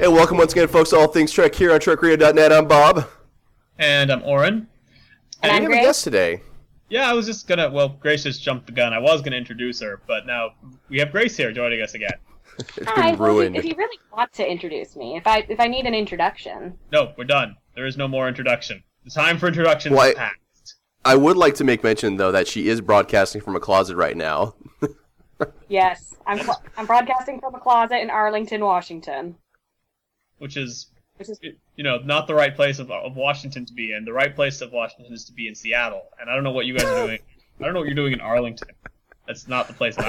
And welcome once again, folks, to All Things Trek here on TrekRadio.net. I'm Bob. And I'm Oren. And we have a guest today. Yeah, I was just gonna, Grace just jumped the gun. I was gonna introduce her, but now we have Grace here joining us again. It's been ruined. If you really want to introduce me, if I need an introduction. No, we're done. There is no more introduction. The time for introduction is past. I would like to make mention, though, that she is broadcasting from a closet right now. Yes, I'm broadcasting from a closet in Arlington, Washington. Which is, not the right place of Washington to be in. The right place of Washington is to be in Seattle. And I don't know what you guys are doing. I don't know what you're doing in Arlington. That's not the place.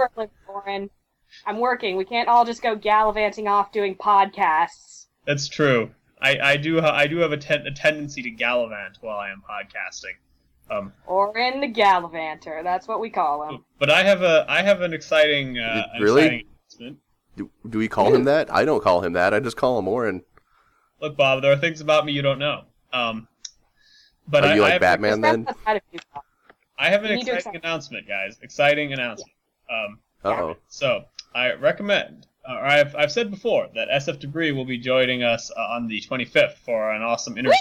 I'm working. We can't all just go gallivanting off doing podcasts. That's true. I do have a tendency to gallivant while I am podcasting. Oren the Gallivanter. That's what we call him. But I have an exciting really? announcement. Do we call him that? I don't call him that. I just call him Oren. Look, Bob, there are things about me you don't know. But are you like Batman then? I have an exciting announcement, guys. Exciting announcement. Uh-oh. So I recommend, or I've said before that SF Debris will be joining us on the 25th for an awesome interview.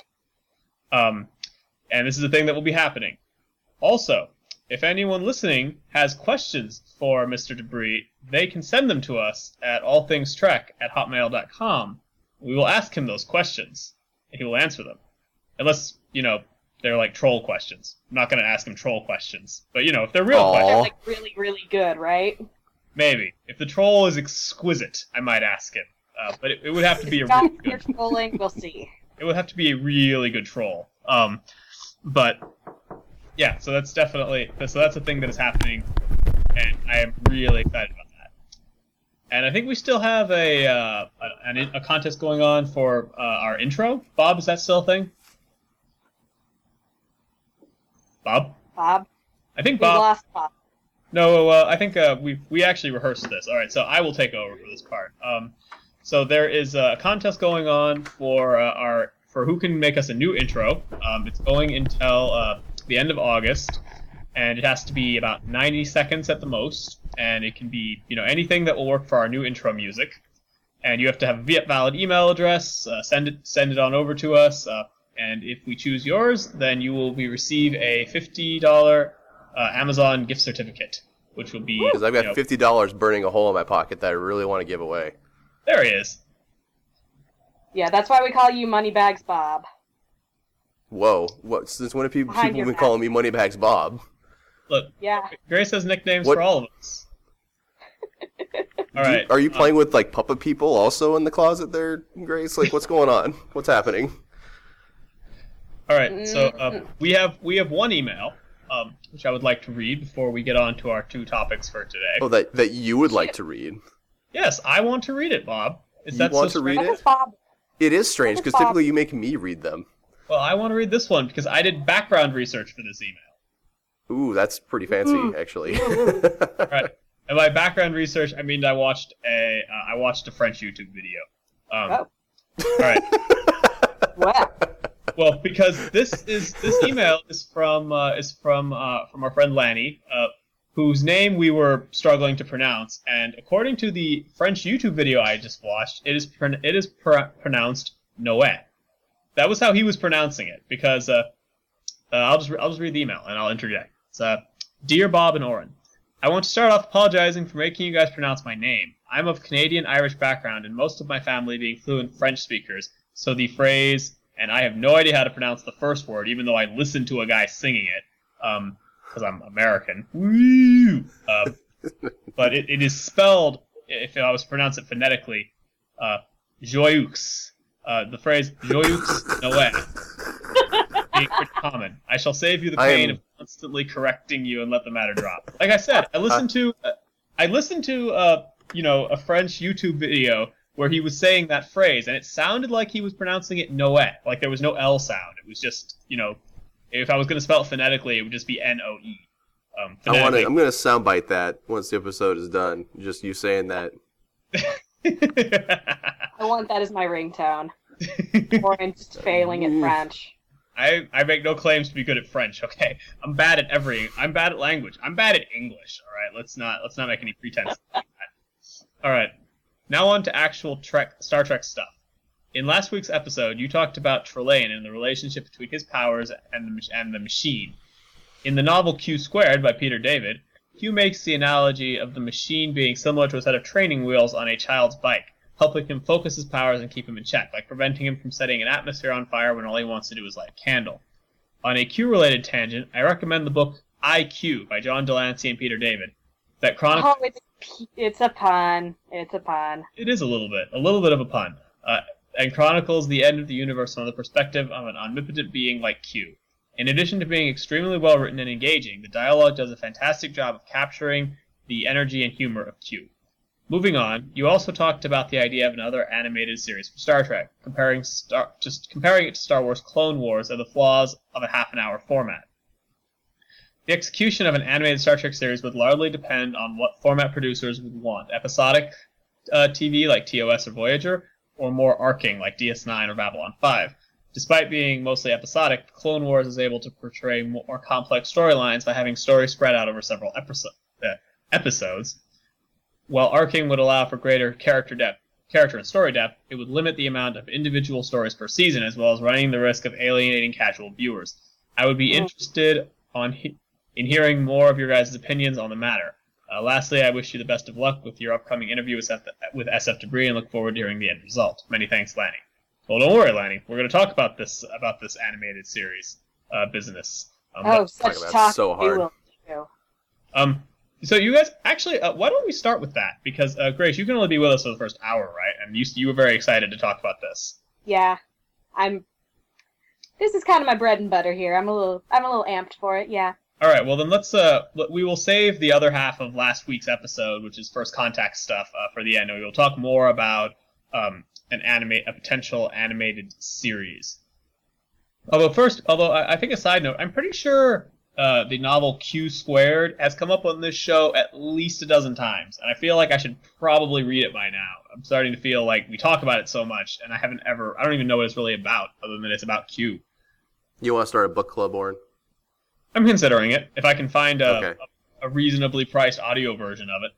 And this is a thing that will be happening. Also, if anyone listening has questions for Mr. Debris, they can send them to us at allthingstrek@hotmail.com. We will ask him those questions, and he will answer them. Unless, they're like troll questions. I'm not going to ask him troll questions. But, if they're real questions. They're like really, really good, right? Maybe. If the troll is exquisite, I might ask him. But it would have to be a really good... If you're trolling, we'll see. It would have to be a really good troll. But yeah, so that's a thing that is happening, and I am really excited about that. And I think we still have a contest going on for our intro. Bob, is that still a thing? Bob? Bob? I think we lost Bob. No, I think we actually rehearsed this. All right, so I will take over for this part. So there is a contest going on for who can make us a new intro. It's going until the end of August, and it has to be about 90 seconds at the most, and it can be anything that will work for our new intro music. And you have to have a valid email address. Send it on over to us, and if we choose yours, then you will receive a $50 Amazon gift certificate, which will be because I've got $50 burning a hole in my pocket that I really want to give away. There he is. Yeah, that's why we call you Moneybags Bob. Whoa! What? Since when have people been calling me Moneybags Bob? Look, yeah. Grace has nicknames for all of us. All right. Are you playing with like puppet people also in the closet there, Grace? Like, what's going on? What's happening? All right. So we have one email, which I would like to read before we get on to our two topics for today. Oh, that you would like to read? Yes, I want to read it, Bob. You want to read it? It is strange because typically you make me read them. Well, I want to read this one because I did background research for this email. Ooh, that's pretty fancy, actually. All right. And by background research, I mean I watched a French YouTube video. All right. Well, because this email is from our friend Lanny, whose name we were struggling to pronounce, and according to the French YouTube video I just watched, it is pronounced Noé. That was how he was pronouncing it. Because I'll just read the email and I'll interject. It's Dear Bob and Oren, I want to start off apologizing for making you guys pronounce my name. I'm of Canadian-Irish background, and most of my family being fluent French speakers, so the phrase, and I have no idea how to pronounce the first word, even though I listened to a guy singing it, because I'm American. Woo! But it is spelled, if I was to pronounce it phonetically, joyeux. The phrase joyeux Noé being pretty common. I shall save you the pain of constantly correcting you and let the matter drop. Like I said, I listened to a French YouTube video where he was saying that phrase, and it sounded like he was pronouncing it Noé. Like there was no L sound. It was just, if I was going to spell it phonetically, it would just be N-O-E. I'm going to soundbite that once the episode is done. Just you saying that. I want that as my ringtone. Oren just failing at French. I make no claims to be good at French, okay? I'm bad at language. I'm bad at English, all right? Let's not make any pretense of that. All right. Now on to actual Star Trek stuff. In last week's episode, you talked about Trelane and the relationship between his powers and the machine. In the novel Q Squared by Peter David, Q makes the analogy of the machine being similar to a set of training wheels on a child's bike, helping him focus his powers and keep him in check, like preventing him from setting an atmosphere on fire when all he wants to do is light a candle. On a Q-related tangent, I recommend the book IQ by John Delancey and Peter David. That chronicles... Oh, it's a pun. It's a pun. It is a little bit of a pun, and chronicles the end of the universe from the perspective of an omnipotent being like Q. In addition to being extremely well written and engaging, the dialogue does a fantastic job of capturing the energy and humor of Q. Moving on, you also talked about the idea of another animated series for Star Trek, comparing it to Star Wars Clone Wars and the flaws of a half-an-hour format. The execution of an animated Star Trek series would largely depend on what format producers would want: episodic TV like TOS or Voyager, or more arcing like DS9 or Babylon 5. Despite being mostly episodic, Clone Wars is able to portray more complex storylines by having stories spread out over several episodes. While arcing would allow for greater character and story depth, it would limit the amount of individual stories per season, as well as running the risk of alienating casual viewers. I would be interested in hearing more of your guys' opinions on the matter. Lastly, I wish you the best of luck with your upcoming interview with SF Debris and look forward to hearing the end result. Many thanks, Lanny. Well, don't worry, Lanny. We're going to talk about this animated series business. Such talk. So hard. So you guys, actually, why don't we start with that? Because, Grace, you can only be with us for the first hour, right? And you were very excited to talk about this. Yeah, this is kind of my bread and butter here. I'm a little amped for it. Yeah. All right. Well, then we will save the other half of last week's episode, which is First Contact stuff, for the end. And we will talk more about a potential animated series. Although I think a side note, I'm pretty sure the novel Q Squared has come up on this show at least a dozen times, and I feel like I should probably read it by now. I'm starting to feel like we talk about it so much, and I don't even know what it's really about, other than it's about Q. You want to start a book club, Oren? I'm considering it, if I can find Okay. a reasonably priced audio version of it.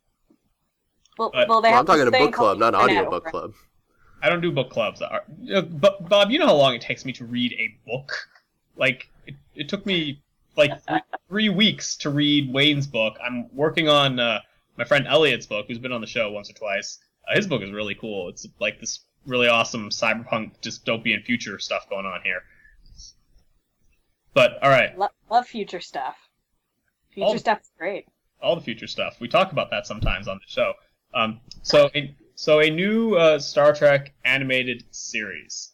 Well, they have I'm talking a this thing book club, not an called audio Internet, book right? club. I don't do book clubs. But Bob, you know how long it takes me to read a book? Like, it took me like 3 weeks to read Wayne's book. I'm working on my friend Elliot's book, who's been on the show once or twice. His book is really cool. It's like this really awesome cyberpunk dystopian future stuff going on here. But all right, Love future stuff. Future stuff is great. all the future stuff. We talk about that sometimes on the show. So a new Star Trek animated series.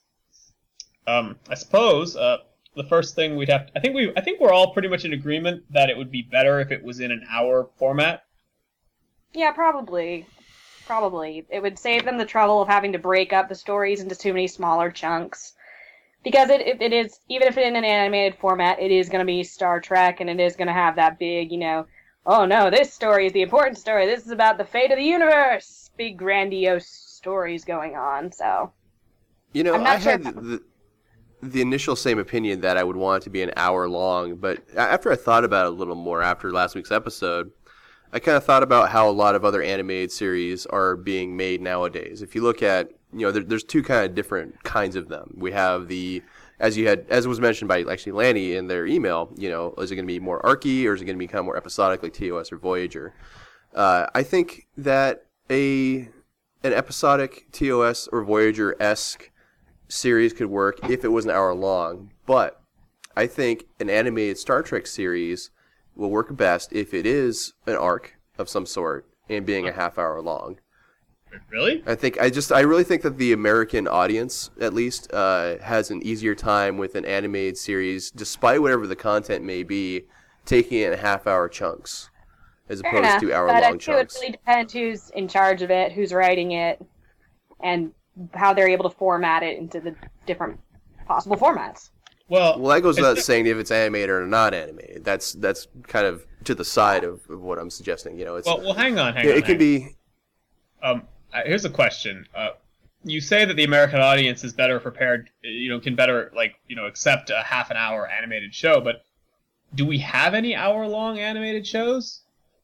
I suppose the first thing we'd have. I think we're all pretty much in agreement that it would be better if it was in an hour format. Yeah, probably. It would save them the trouble of having to break up the stories into too many smaller chunks. Because it is, even if it's in an animated format, it is going to be Star Trek, and it is going to have that big, oh no, this story is the important story. This is about the fate of the universe. Big, grandiose stories going on, so. I'm not I sure. had the initial same opinion that I would want it to be an hour long, but after I thought about it a little more after last week's episode, I kind of thought about how a lot of other animated series are being made nowadays. If you look at, there's two kind of different kinds of them. We have as was mentioned by actually Lanny in their email, is it going to be more archy or is it going to be kind of more episodic like TOS or Voyager? I think that an episodic TOS or Voyager-esque series could work if it was an hour long, but I think an animated Star Trek series will work best if it is an arc of some sort and being a half hour long. Really? I really think that the American audience, at least, has an easier time with an animated series, despite whatever the content may be, taking it in half-hour chunks, as opposed to hour-long chunks. It would really depend who's in charge of it, who's writing it, and how they're able to format it into the different possible formats. Well, that goes without saying if it's animated or not animated. That's kind of to the side of what I'm suggesting. It's well, hang on. It can be. Here's a question. You say that the American audience is better prepared, can better accept a half an hour animated show, but do we have any hour-long animated shows?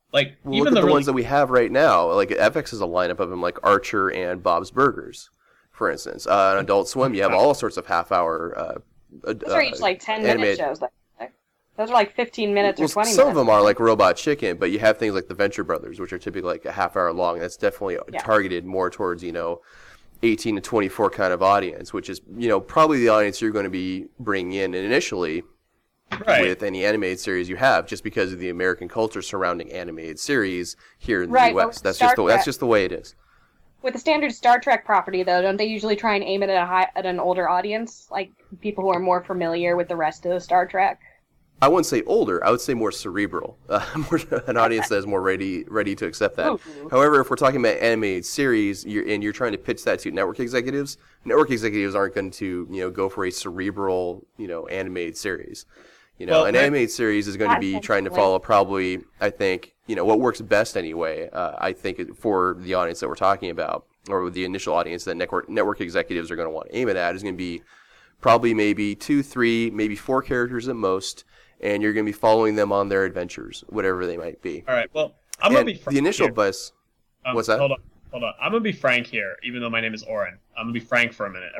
Like Well, even look at the really, ones that we have right now. Like FX is a lineup of them, like Archer and Bob's Burgers, for instance. On Adult Swim, you have all sorts of half-hour. Those are each like 10-minute animated shows. Those are like 15 minutes or 20 some minutes. of them are like Robot Chicken, but you have things like the Venture Brothers, which are typically like a half-hour long. That's definitely targeted more towards 18 to 24 kind of audience, which is probably the audience you're going to be bringing in initially. right. With any animated series you have, just because of the American culture surrounding animated series here in the Right, U.S. but That's just the way it is. With the standard Star Trek property, though, don't they usually try and aim it at an older audience, like people who are more familiar with the rest of the Star Trek? I wouldn't say older. I would say more cerebral. An audience that is more ready to accept that. Ooh. However, if we're talking about animated series, you're trying to pitch that to network executives aren't going to go for a cerebral animated series. An animated series is going to be trying to follow probably, I think, what works best anyway. I think for the audience that we're talking about, or the initial audience that network executives are going to want to aim it at, is going to be probably maybe 2, 3, maybe 4 characters at most, and you're going to be following them on their adventures, whatever they might be. All right. Well, I'm gonna be frank the initial here. bus. What's that? Hold on. I'm gonna be frank here, even though my name is Oren. I'm gonna be frank for a minute.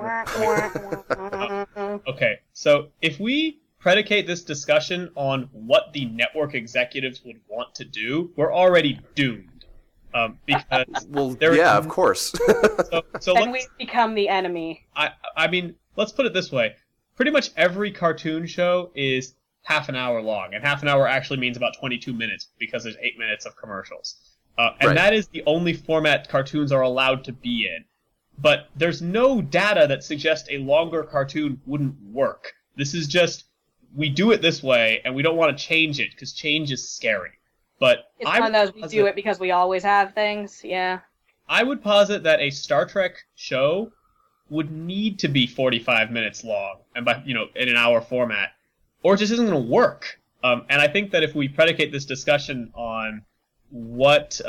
Okay. So if we predicate this discussion on what the network executives would want to do, we're already doomed. Because of course. So and we become the enemy. I mean, let's put it this way: pretty much every cartoon show is half an hour long, and half an hour actually means about 22 minutes because there's 8 minutes of commercials, and that is the only format cartoons are allowed to be in. But there's no data that suggests a longer cartoon wouldn't work. This is just we do it this way, and we don't want to change it because change is scary. But it's one of those we do it because we always have things. Yeah. I would posit that a Star Trek show would need to be 45 minutes long, and by in an hour format, or it just isn't going to work. And I think that if we predicate this discussion on what,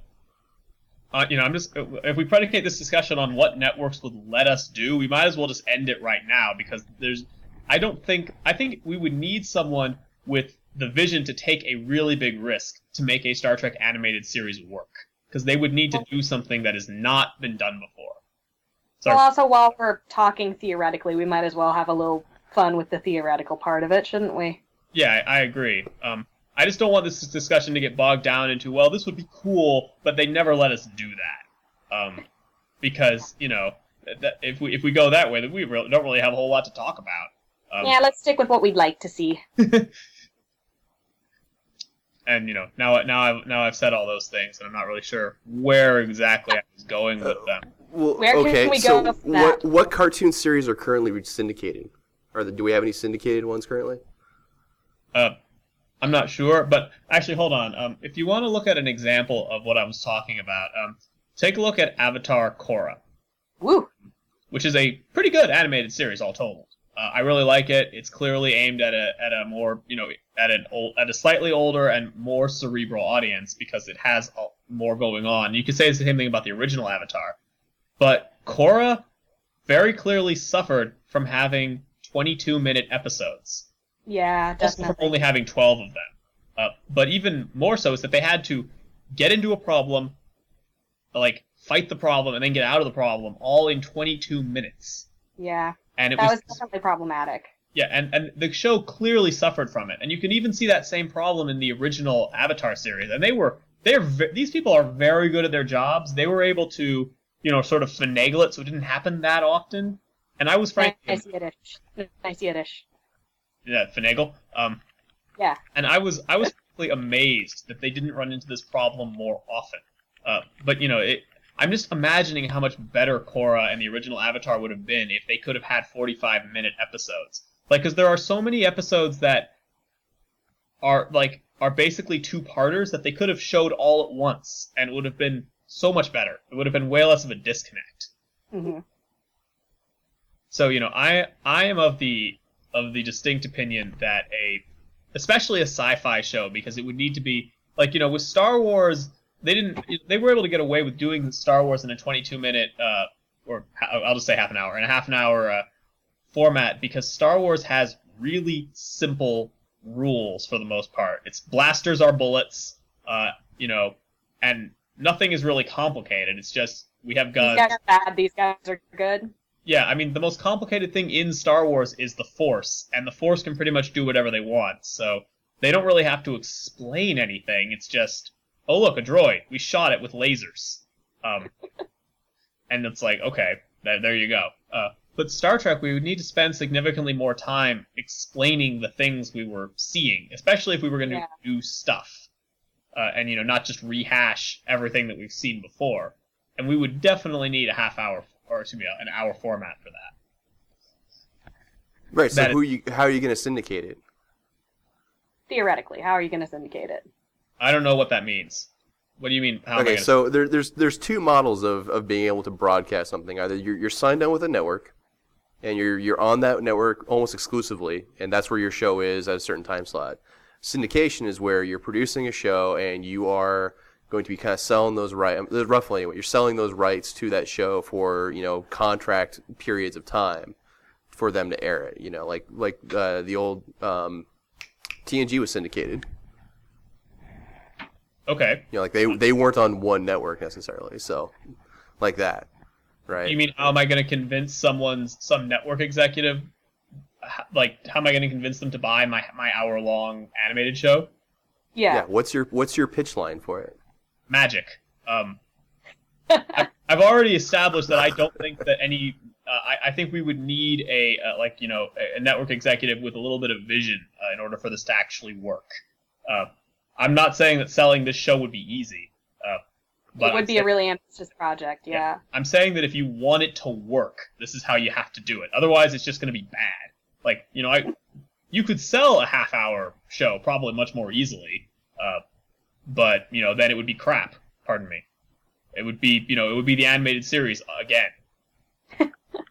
if we predicate this discussion on what networks would let us do, we might as well just end it right now because I think we would need someone with the vision to take a really big risk to make a Star Trek animated series work, because they would need to do something that has not been done before. Well, also, while we're talking theoretically, we might as well have a little fun with the theoretical part of it, shouldn't we? Yeah, I agree. I just don't want this discussion to get bogged down into, well, this would be cool, but they never let us do that. Because, that if we go that way, then we don't really have a whole lot to talk about. Yeah, let's stick with what we'd like to see. And now I've said all those things, and I'm not really sure where exactly I was going with them. Well, where can we go with that? What cartoon series are currently syndicating? Do we have any syndicated ones currently? I'm not sure, but actually, hold on. If you want to look at an example of what I was talking about, take a look at Avatar Korra. Woo! Which is a pretty good animated series, all told. I really like it. It's clearly aimed at a more at a slightly older and more cerebral audience because it has more going on. You could say the same thing about the original Avatar, but Korra very clearly suffered from having 22-minute episodes. Yeah, definitely. Also from only having 12 of them. But even more so is that they had to get into a problem, like fight the problem, and then get out of the problem, all in 22 minutes. Yeah. And that was definitely problematic. Yeah, and the show clearly suffered from it, and you can even see that same problem in the original Avatar series. And these people are very good at their jobs. They were able to, sort of finagle it so it didn't happen that often. And I was frankly nice Yiddish. Yeah, finagle. Yeah. And I was frankly amazed that they didn't run into this problem more often. But I'm just imagining how much better Korra and the original Avatar would have been if they could have had 45-minute episodes. Because there are so many episodes that are basically two-parters that they could have showed all at once, and it would have been so much better. It would have been way less of a disconnect. Mm-hmm. So I am of the distinct opinion that especially a sci-fi show, because it would need to be with Star Wars. They were able to get away with doing Star Wars in a 22-minute, or I'll just say half an hour, and a half an hour format, because Star Wars has really simple rules for the most part. It's blasters are bullets, and nothing is really complicated. It's just we have These guns. guys are bad. These guys are good. Yeah, I mean, the most complicated thing in Star Wars is the Force, and the Force can pretty much do whatever they want, so they don't really have to explain anything. It's just, oh look, a droid. We shot it with lasers. And it's like, okay, there you go. But Star Trek, we would need to spend significantly more time explaining the things we were seeing, especially if we were going to do new stuff, and not just rehash everything that we've seen before. And we would definitely need a half hour, or excuse me, an hour format for that. Right. So how are you going to syndicate it? Theoretically, how are you going to syndicate it? I don't know what that means. What do you mean? Okay, so there's two models of being able to broadcast something. Either you're signed on with a network, and you're on that network almost exclusively, and that's where your show is at a certain time slot. Syndication is where you're producing a show and you are going to be kind of selling those rights, roughly anyway, you're selling those rights to that show for, contract periods of time for them to air it, like the old TNG was syndicated. Okay. Like they weren't on one network necessarily, so like that, right? You mean how am I going to convince some network executive, like how am I going to convince them to buy my hour-long animated show? Yeah. What's your pitch line for it? Magic. I've already established that I don't think that any. I think we would need a network executive with a little bit of vision in order for this to actually work. I'm not saying that selling this show would be easy. But it would be a really ambitious project, yeah. I'm saying that if you want it to work, this is how you have to do it. Otherwise, it's just going to be bad. Like, you could sell a half-hour show probably much more easily, but then it would be crap. Pardon me. It would be the animated series again.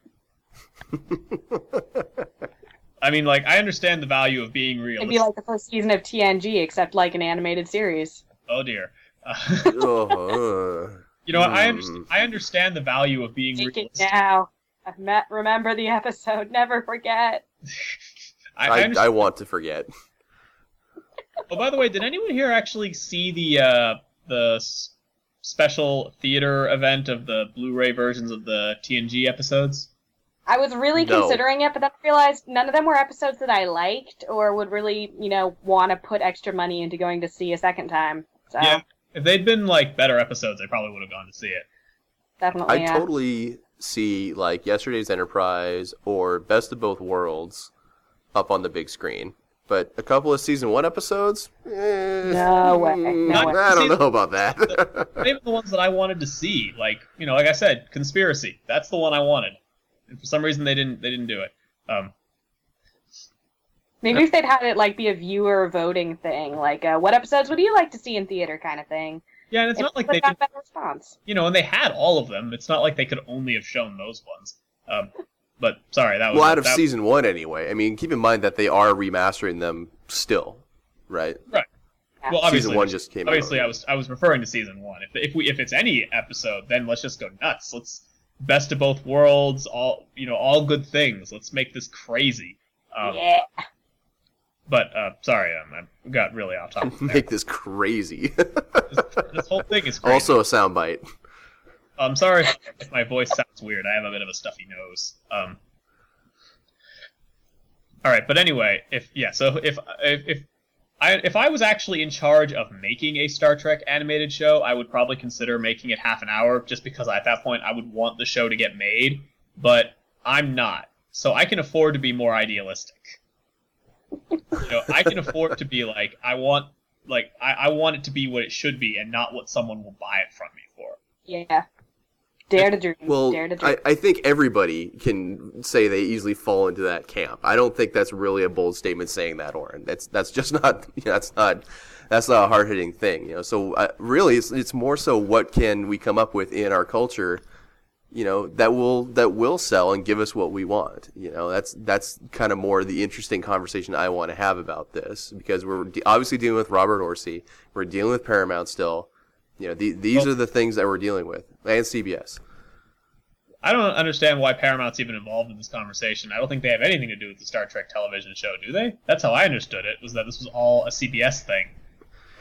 I mean, like, I understand the value of being realistic. It'd be like the first season of TNG, except like an animated series. Oh dear. Oh, I understand the value of being Take realistic. it now. Remember the episode. Never forget. I want to forget. Oh, by the way, did anyone here actually see the special theater event of the Blu-ray versions of the TNG episodes? I was really No. considering it, but then I realized none of them were episodes that I liked or would really, want to put extra money into going to see a second time. So, Yeah. If they'd been like better episodes, I probably would have gone to see it. definitely, I yeah. totally see like Yesterday's Enterprise or Best of Both Worlds up on the big screen, but a couple of season 1 episodes, No way. No way. I don't know about that. Maybe the ones that I wanted to see, like I said, Conspiracy. That's the one I wanted, and for some reason they didn't do it. Maybe if they'd had it like be a viewer voting thing, like what episodes would you like to see in theater kind of thing. Yeah, and it's not like they they got did, better response. and they had all of them. It's not like they could only have shown those ones. But sorry, that was Well, out of season 1 anyway. I mean, keep in mind that they are remastering them still, right? Right. Yeah. Well, obviously, Season 1 just came out. obviously, I was referring to season 1. If it's any episode, then let's just go nuts. Let's best of both worlds, all good things. Let's make this crazy. Yeah. But sorry, I got really off topic. there. Make this crazy. This whole thing is crazy. Also a soundbite. I'm sorry if my voice sounds weird. I have a bit of a stuffy nose. All right, but anyway, if I was actually in charge of making a Star Trek animated show, I would probably consider making it half an hour, just because at that point I would want the show to get made. But I'm not, so I can afford to be more idealistic. I can afford to be like, I want it to be what it should be, and not what someone will buy it from me for. Yeah. Dare to dream. Well, Dare to dream. I think everybody can say they easily fall into that camp. I don't think that's really a bold statement saying that, Oren. That's just not that's not a hard hitting thing. So really, it's more so what can we come up with in our culture, that will sell and give us what we want. That's kind of more the interesting conversation I want to have about this, because we're obviously dealing with Robert Orci, we're dealing with Paramount still. These are the things that we're dealing with, and CBS. I don't understand why Paramount's even involved in this conversation. I don't think they have anything to do with the Star Trek television show, do they? That's how I understood it, was that this was all a CBS thing.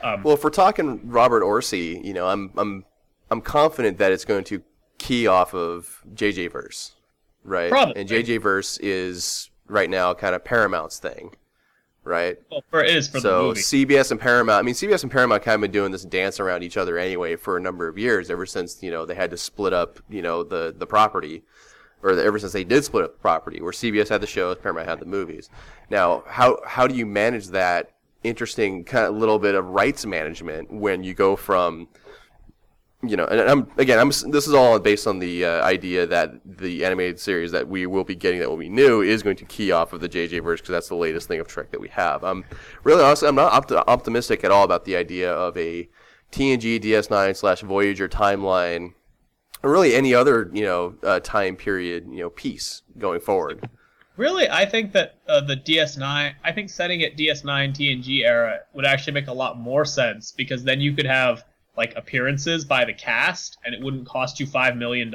Well, if we're talking Robert Orci, I'm confident that it's going to key off of JJ Verse, right? Probably. And JJ Verse is right now kind of Paramount's thing, right? Well, it is for the So movie. CBS and Paramount, CBS and Paramount kind of been doing this dance around each other anyway for a number of years, ever since, they had to split up, the property, or ever since they did split up the property, where CBS had the shows, Paramount had the movies. Now, how do you manage that interesting kind of little bit of rights management when you go from, and this is all based on the idea that the animated series that we will be getting, that will be new, is going to key off of the JJ verse, because that's the latest thing of Trek that we have. Really, honestly, I'm not optimistic at all about the idea of a TNG DS9 / Voyager timeline, or really any other time period piece going forward. Really, I think that the DS9, I think setting it DS9 TNG era would actually make a lot more sense, because then you could have like appearances by the cast, and it wouldn't cost you $5 million.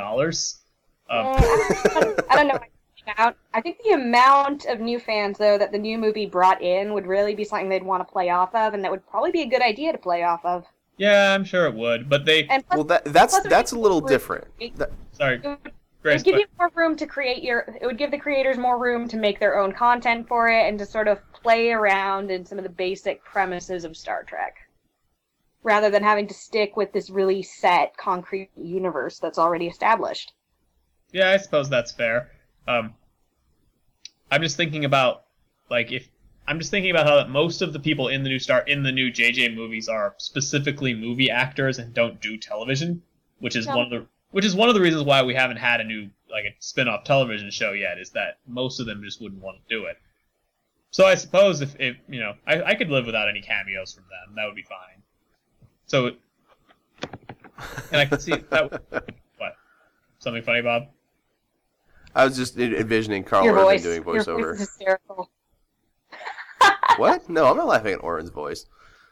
I don't know. I think the amount of new fans, though, that the new movie brought in would really be something they'd want to play off of, and that would probably be a good idea to play off of. Yeah, I'm sure it would, but they. And plus, that's a little different. Sorry, It would give you more room to create It would give the creators more room to make their own content for it, and to sort of play around in some of the basic premises of Star Trek, rather than having to stick with this really set, concrete universe that's already established. Yeah, I suppose that's fair. I'm just thinking about how that most of the people in the new JJ movies are specifically movie actors and don't do television, which is one of the reasons why we haven't had a new a spin-off television show yet, is that most of them just wouldn't want to do it. So I suppose if I could live without any cameos from them, that would be fine. So, and I can see that. What? Something funny, Bob? I was just envisioning Carl Your Urban voice. doing Your voiceover. voice is hysterical. What? No, I'm not laughing at Oren's voice.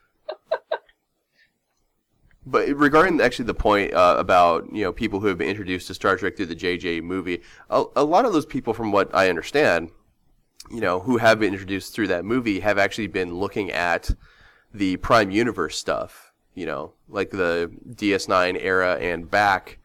But regarding actually the point about people who have been introduced to Star Trek through the JJ movie, a lot of those people, from what I understand, who have been introduced through that movie, have actually been looking at the Prime Universe stuff, like the DS9 era and back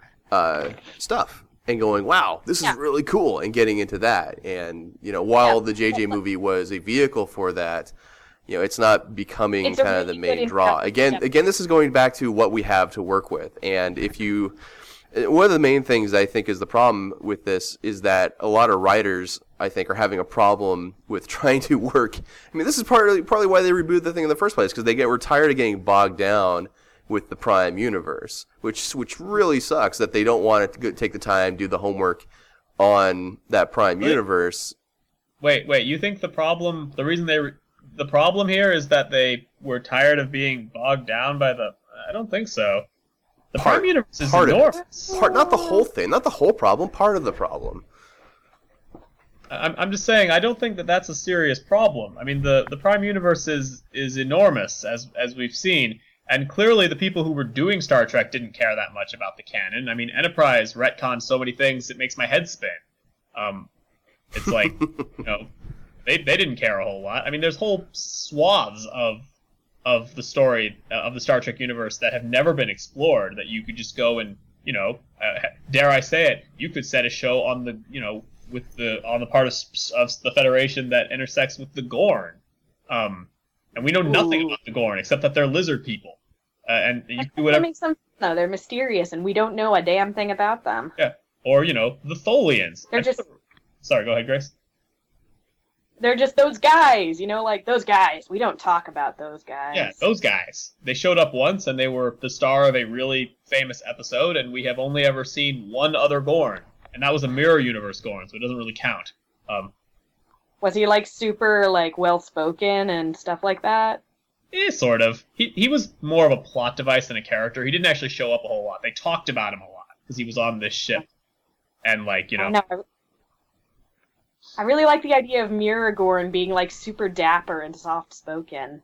stuff, and going, wow, this is really cool, and getting into that. And while the JJ movie was a vehicle for that, it's not becoming kind of the main draw. Again, this is going back to what we have to work with. And one of the main things I think is the problem with this is that a lot of writers, I think, are having a problem with trying to work. This is probably why they rebooted the thing in the first place, because they were tired of getting bogged down with the Prime Universe, which really sucks that they don't want to take the time, do the homework on that Prime Universe. Wait, you think the problem here is that they were tired of being bogged down by the... I don't think so. The Prime Universe is enormous. Not the whole thing, not the whole problem, part of the problem. I'm just saying, I don't think that that's a serious problem. The Prime Universe is enormous, as we've seen, and clearly the people who were doing Star Trek didn't care that much about the canon. Enterprise retcons so many things, it makes my head spin. It's like, they didn't care a whole lot. There's whole swaths of the story of the Star Trek universe that have never been explored, that you could just go and, dare I say it, you could set a show on the, on the part of the Federation that intersects with the Gorn. And we know nothing about the Gorn except that they're lizard people. And you do whatever. That makes them, no, they're mysterious, and we don't know a damn thing about them. Yeah, or the Tholians. They're just. Sorry, go ahead, Grace. They're just those guys, those guys. We don't talk about those guys. Yeah, those guys. They showed up once, and they were the star of a really famous episode, and we have only ever seen one other Gorn, and that was a Mirror Universe Gorn, so it doesn't really count. Was he super well-spoken and stuff like that? Sort of. He was more of a plot device than a character. He didn't actually show up a whole lot. They talked about him a lot because he was on this ship, and I really like the idea of Mirror Gorn being super dapper and soft-spoken.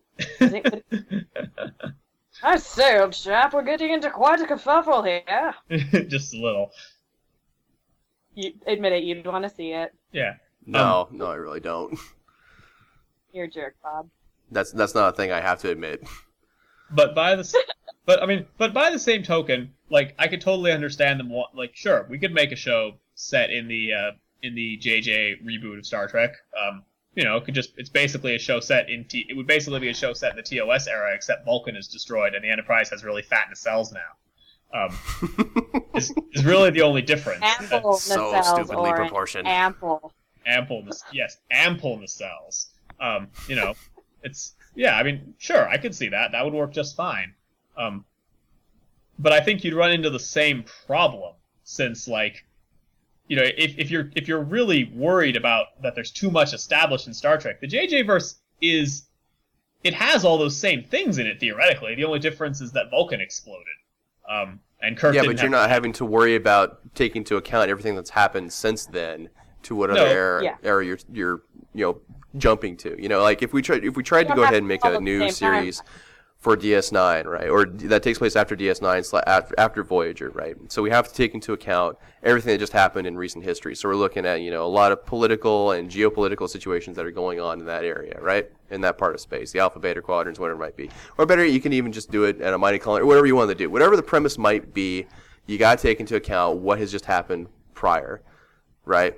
I say, old chap, we're getting into quite a kerfuffle here. Just a little. You admit it, you'd want to see it. Yeah. No, I really don't. You're a jerk, Bob. That's not a thing I have to admit. But by the but by the same token, like I could totally understand them. Like, sure, we could make a show set in the JJ reboot of Star Trek. It could it's basically a show set it would basically be a show set in the TOS era, except Vulcan is destroyed and the Enterprise has really fat nacelles now. Is really the only difference. Ample so nacelles stupidly or proportioned. ample. Ample nacelles. It's I mean, sure, I could see that. That would work just fine. But I think you'd run into the same problem since, like, if you're really worried about that there's too much established in Star Trek, the JJ verse it has all those same things in it theoretically. The only difference is that Vulcan exploded. And Kirk. Yeah, but you're not having to worry about taking into account everything that's happened since then to what other era you're jumping to. Like if we tried to go ahead and make a new series for DS9, right? Or that takes place after DS9 after Voyager, right? So we have to take into account everything that just happened in recent history. So we're looking at, a lot of political and geopolitical situations that are going on in that area, right? In that part of space, the Alpha Beta quadrants, whatever it might be. Or better, you can even just do it at a mighty colony, or whatever you want to do. Whatever the premise might be, you got to take into account what has just happened prior, right?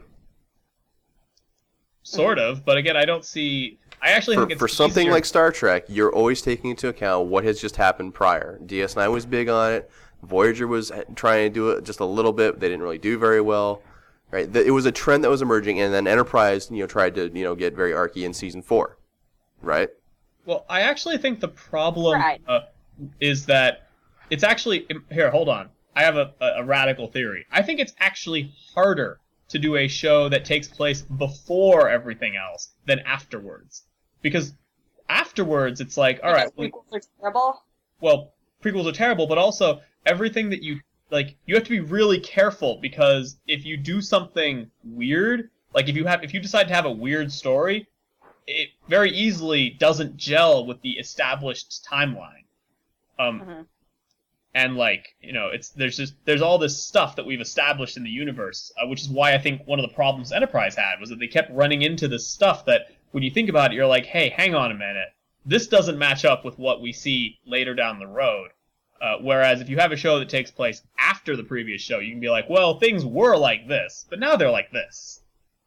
Sort of, but again, I actually think it's for something easier. Like Star Trek, you're always taking into account what has just happened prior. DS9 was big on it. Voyager was trying to do it just a little bit. They didn't really do very well, right? It was a trend that was emerging, and then Enterprise, tried to, get very archy in season 4, right? Well, I actually think the problem Right. is that it's actually here. Hold on, I have a radical theory. I think it's actually harder to do a show that takes place before everything else than afterwards. Because afterwards, it's like, all right, Prequels are terrible. well, prequels are terrible, but also everything that you have to be really careful, because if you do something weird, like if you decide to have a weird story, it very easily doesn't gel with the established timeline. And there's all this stuff that we've established in the universe, which is why I think one of the problems Enterprise had was that they kept running into this stuff that, when you think about it, you're like, hey, hang on a minute, this doesn't match up with what we see later down the road. Whereas if you have a show that takes place after the previous show, you can be like, well, things were like this, but now they're like this.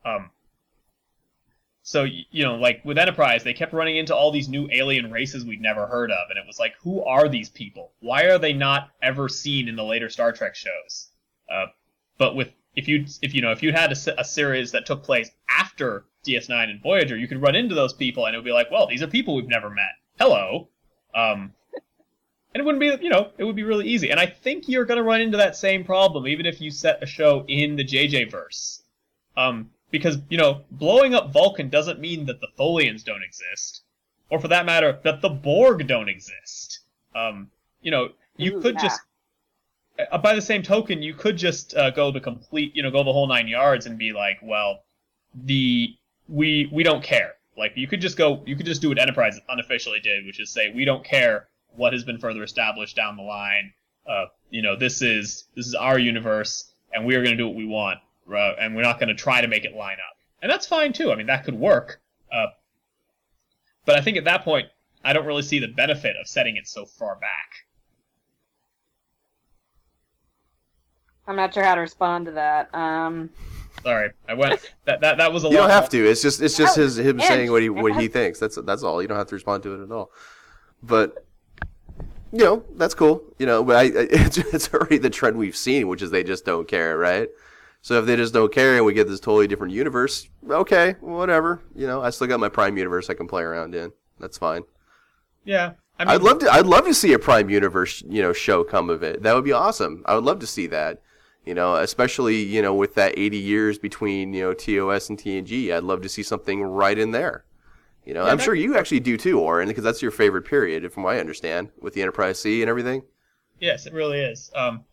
So, like with Enterprise, they kept running into all these new alien races we'd never heard of, and it was like, who are these people? Why are they not ever seen in the later Star Trek shows? But if you'd had a series that took place after DS9 and Voyager, you could run into those people, and it would be like, well, these are people we've never met. Hello. And it wouldn't be, it would be really easy. And I think you're going to run into that same problem, even if you set a show in the JJ verse. Because, blowing up Vulcan doesn't mean that the Tholians don't exist. Or for that matter, that the Borg don't exist. You could just... by the same token, you could just go the whole 9 yards and be like, well, we don't care. Like, you could just do what Enterprise unofficially did, which is say, we don't care what has been further established down the line. This is our universe, and we are going to do what we want. And we're not going to try to make it line up. And that's fine, too. I mean, that could work. But I think at that point, I don't really see the benefit of setting it so far back. I'm not sure how to respond to that. Sorry, I went. That was a lot. You don't have to. It's just him saying what he thinks. That's all. You don't have to respond to it at all. But that's cool. But it's already the trend we've seen, which is they just don't care, right? So if they just don't care and we get this totally different universe, okay, whatever. I still got my Prime universe I can play around in. That's fine. Yeah. I mean, I'd love to see a Prime universe, show come of it. That would be awesome. I would love to see that. Especially, with that 80 years between, TOS and TNG. I'd love to see something right in there. I'm sure you actually do too, Oren, because that's your favorite period, from what I understand, with the Enterprise C and everything. Yes, it really is.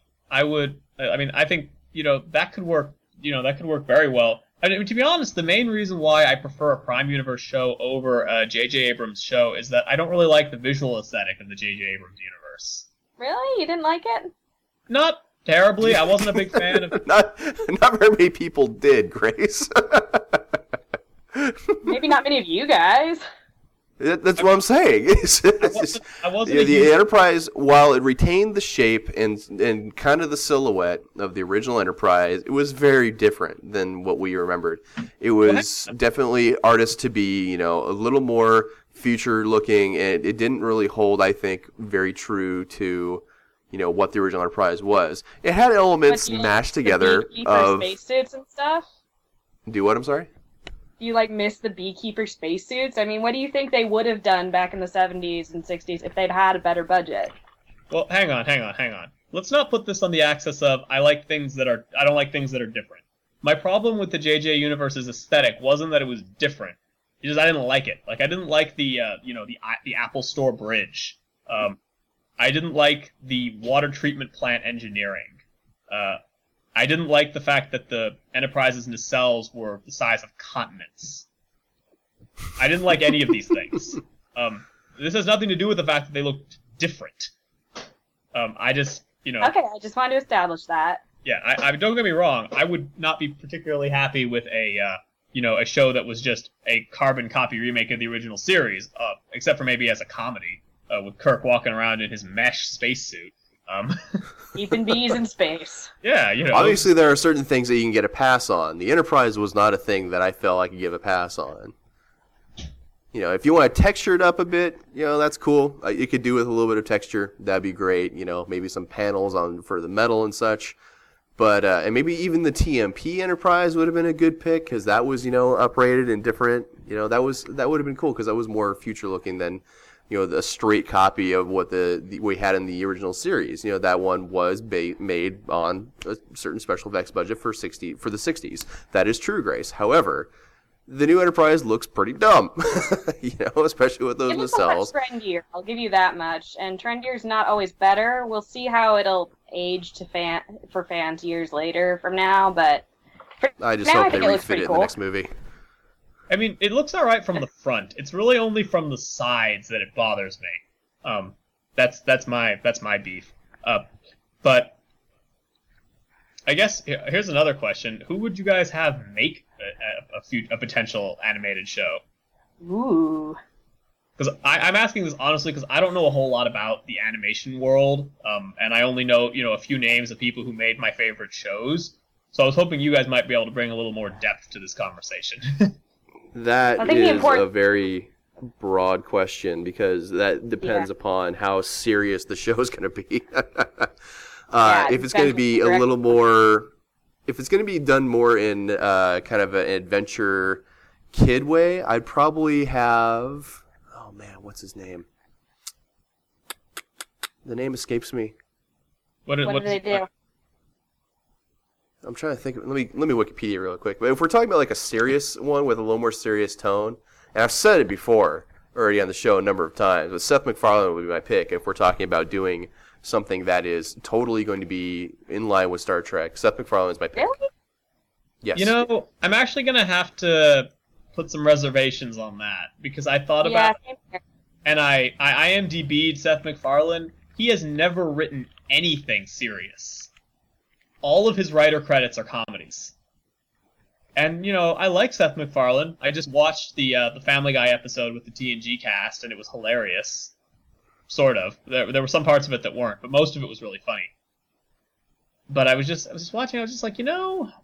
I think, that could work, very well. I mean, to be honest, the main reason why I prefer a Prime Universe show over a J.J. Abrams show is that I don't really like the visual aesthetic of the J.J. Abrams universe. Really? You didn't like it? Not terribly. I wasn't a big fan of... Not very many people did, Grace. Maybe not many of you guys. That's what I'm saying. I wasn't the Enterprise, while it retained the shape and kind of the silhouette of the original Enterprise, it was very different than what we remembered. It was definitely artist to be, a little more future looking, and it didn't really hold, I think, very true to, what the original Enterprise was. It had elements mashed together of spacesuits and stuff. Do what? I'm sorry. Do you miss the beekeeper spacesuits? I mean, what do you think they would have done back in the 70s and 60s if they'd had a better budget? Well, hang on. Let's not put this on the axis of I don't like things that are different. My problem with the JJ Universe's aesthetic wasn't that it was different. It's just I didn't like it. I didn't like the Apple Store bridge. I didn't like the water treatment plant engineering. I didn't like the fact that the Enterprise's nacelles were the size of continents. I didn't like any of these things. This has nothing to do with the fact that they looked different. I just, Okay, I just wanted to establish that. Yeah, I don't get me wrong. I would not be particularly happy with a show that was just a carbon copy remake of the original series, except for maybe as a comedy, with Kirk walking around in his mesh spacesuit. Keeping bees in space. Yeah, Obviously, there are certain things that you can get a pass on. The Enterprise was not a thing that I felt I could give a pass on. If you want to texture it up a bit, that's cool. You could do with a little bit of texture. That'd be great. Maybe some panels for the metal and such. But and maybe even the TMP Enterprise would have been a good pick because that was uprated and different. That would have been cool because that was more future looking than the straight copy of what we had in the original series. That one was made on a certain special effects budget for the 60s. That is true, Grace. However, the new Enterprise looks pretty dumb, especially with those nacelles. It's trendier, I'll give you that much. And trendier's not always better. We'll see how it'll age for fans years later from now, but I just hope they refit it in the next movie. I mean, it looks all right from the front. It's really only from the sides that it bothers me. That's my beef. But I guess here's another question: who would you guys have make a potential animated show? Ooh. Because I'm asking this honestly because I don't know a whole lot about the animation world, and I only know a few names of people who made my favorite shows. So I was hoping you guys might be able to bring a little more depth to this conversation. That is a very broad question because that depends upon how serious the show is going to be. If it's going to be a little more, if it's going to be done more in kind of an adventure kid way, I'd probably have, oh man, what's his name? The name escapes me. What did they do? I'm trying to think. Let me Wikipedia real quick. But if we're talking about a serious one with a little more serious tone, and I've said it before already on the show a number of times, but Seth MacFarlane would be my pick if we're talking about doing something that is totally going to be in line with Star Trek. Seth MacFarlane is my pick. Really? Yes. I'm actually gonna have to put some reservations on that because I thought about it, and I IMDb'd Seth MacFarlane. He has never written anything serious. All of his writer credits are comedies. And, I like Seth MacFarlane. I just watched the Family Guy episode with the TNG cast, and it was hilarious. Sort of. There were some parts of it that weren't, but most of it was really funny. But I was just watching, I was just like, we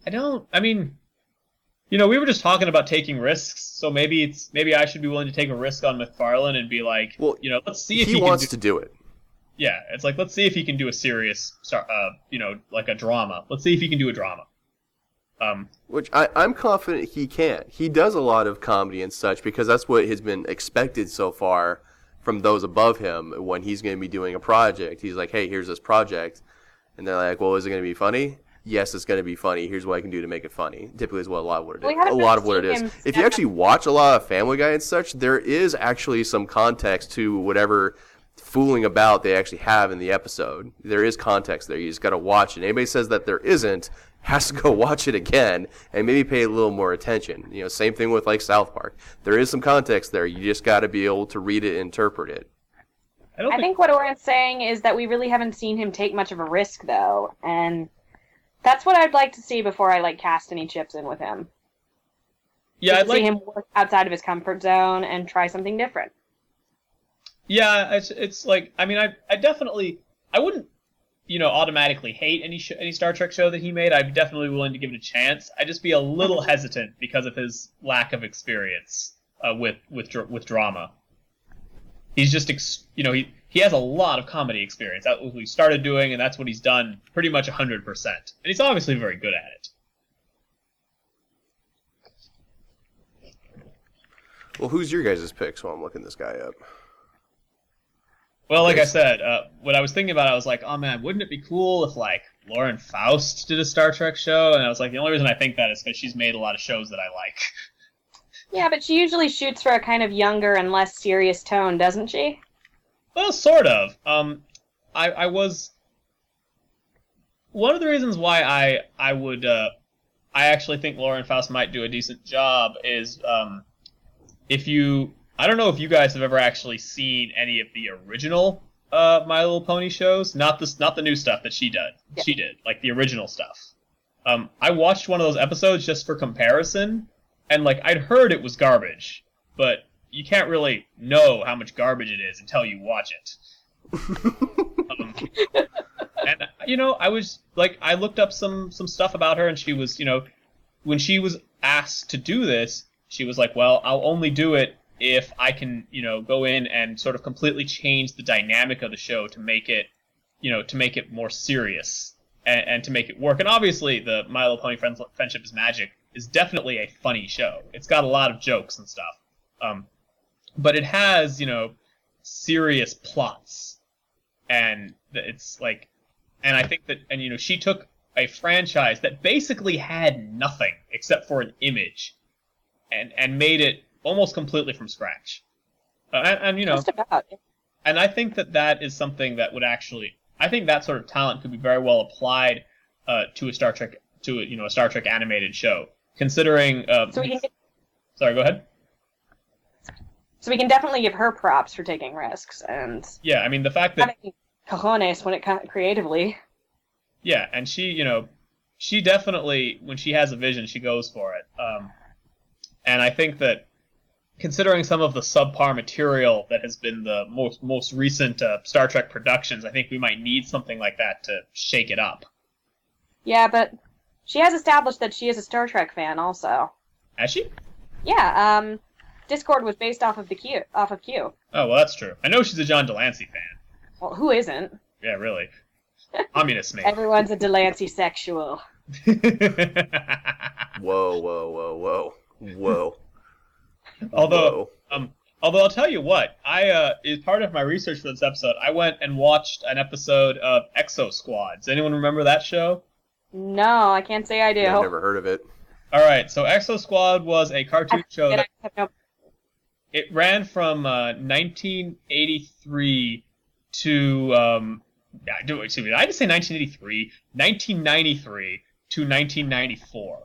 were just talking about taking risks, so maybe I should be willing to take a risk on MacFarlane and be like, let's see if he wants to do it. Yeah, it's like, let's see if he can do a serious, like a drama. Let's see if he can do a drama. Which I'm confident he can. He does a lot of comedy and such because that's what has been expected so far from those above him when he's going to be doing a project. He's like, hey, here's this project. And they're like, well, is it going to be funny? Yes, it's going to be funny. Here's what I can do to make it funny. Typically is what a lot of what it is. If you actually watch a lot of Family Guy and such, there is actually some context to whatever fooling about they actually have in the episode. There is context there. You just got to watch it. Anybody says that there isn't has to go watch it again and maybe pay a little more attention. Same thing with South Park. There is some context there. You just got to be able to read it and interpret it. I think what Oren's saying is that we really haven't seen him take much of a risk, though, and that's what I'd like to see before I cast any chips in with him. Yeah, I'd like to see him work outside of his comfort zone and try something different. Yeah, it's like, I mean, I definitely, I wouldn't, automatically hate any Star Trek show that he made. I'd be definitely willing to give it a chance. I'd just be a little hesitant because of his lack of experience with drama. He's just he has a lot of comedy experience. That's what he started doing, and that's what he's done pretty much 100%. And he's obviously very good at it. Well, who's your guys' pick? So I'm looking this guy up. Well, like I said, what I was thinking about, I was like, oh man, wouldn't it be cool if like Lauren Faust did a Star Trek show? And I was like, the only reason I think that is because she's made a lot of shows that I like. Yeah, but she usually shoots for a kind of younger and less serious tone, doesn't she? Well, sort of. I was one of the reasons why I would I actually think Lauren Faust might do a decent job is if you. I don't know if you guys have ever actually seen any of the original My Little Pony shows, not the new stuff that she did. Yeah. She did like the original stuff. I watched one of those episodes just for comparison, and like I'd heard it was garbage, but you can't really know how much garbage it is until you watch it. And I was like, I looked up some stuff about her, and she was, when she was asked to do this, she was like, well, I'll only do it if I can, go in and sort of completely change the dynamic of the show to make it, to make it more serious and to make it work. And obviously, the My Little Pony Friendship is Magic is definitely a funny show. It's got a lot of jokes and stuff. But it has, serious plots. And it's like, and I think that, and she took a franchise that basically had nothing except for an image and made it almost completely from scratch, and just about. And I think that is something that would actually, I think that sort of talent could be very well applied to a Star Trek, a Star Trek animated show. Considering, sorry, go ahead. So we can definitely give her props for taking risks, and yeah, I mean the fact that cojones when it comes creatively. Yeah, and she definitely, when she has a vision, she goes for it. And I think that, considering some of the subpar material that has been the most recent Star Trek productions, I think we might need something like that to shake it up. Yeah, but she has established that she is a Star Trek fan also. Has she? Yeah, Discord was based off of Q. Oh, well, that's true. I know she's a John Delancey fan. Well, who isn't? Yeah, really. Communist mate. Everyone's a Delancey sexual. Whoa. Although I'll tell you what, as part of my research for this episode, I went and watched an episode of Exo Squad. Does anyone remember that show? No, I can't say I do. I've never heard of it. All right, so Exo Squad was a cartoon show that it ran from 1983 to excuse me, I just say 1983, 1993 to 1994.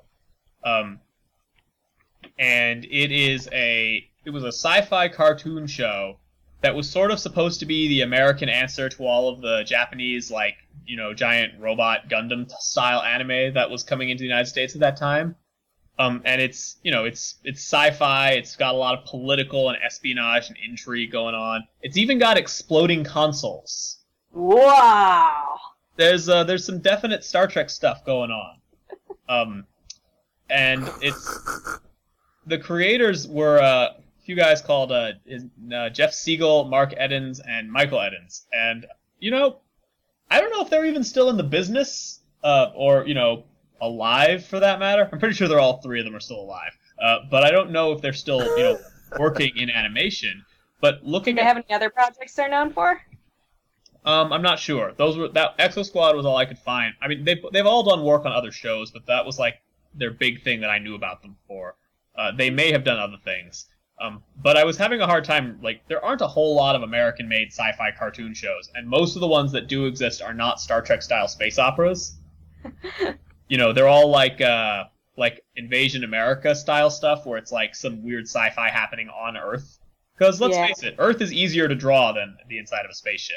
And it was a sci-fi cartoon show that was sort of supposed to be the American answer to all of the Japanese, like, giant robot Gundam style anime that was coming into the United States at that time. And it's sci-fi. It's got a lot of political and espionage and intrigue going on. It's even got exploding consoles. Wow. There's some definite Star Trek stuff going on. And it's the creators were a few guys called Jeff Siegel, Mark Edens, and Michael Edens. And I don't know if they're even still in the business or alive for that matter. I'm pretty sure all three of them are still alive. But I don't know if they're still working in animation. But looking, do they have any other projects they're known for? I'm not sure. That Exo Squad was all I could find. I mean, they've all done work on other shows, but that was like their big thing that I knew about them for. They may have done other things. But I was having a hard time, like, there aren't a whole lot of American-made sci-fi cartoon shows, and most of the ones that do exist are not Star Trek-style space operas. They're all like Invasion America-style stuff, where it's like some weird sci-fi happening on Earth. Because, let's face it, Earth is easier to draw than the inside of a spaceship.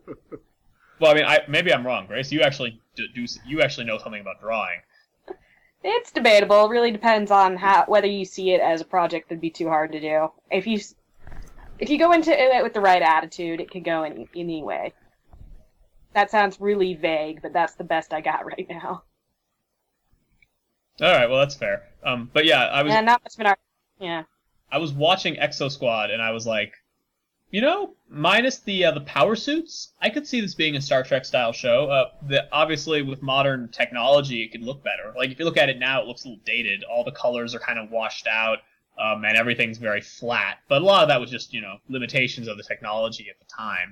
Well, I mean, maybe I'm wrong, Grace. You actually you actually know something about drawing. It's debatable. It really depends on whether you see it as a project that'd be too hard to do. If you go into it with the right attitude, it could go any way. That sounds really vague, but that's the best I got right now. All right, well that's fair. But yeah, I was not much of an yeah. I was watching Exo Squad, and I was like, minus the power suits, I could see this being a Star Trek style show. Obviously, with modern technology, it could look better. Like if you look at it now, it looks a little dated. All the colors are kind of washed out, and everything's very flat. But a lot of that was just limitations of the technology at the time.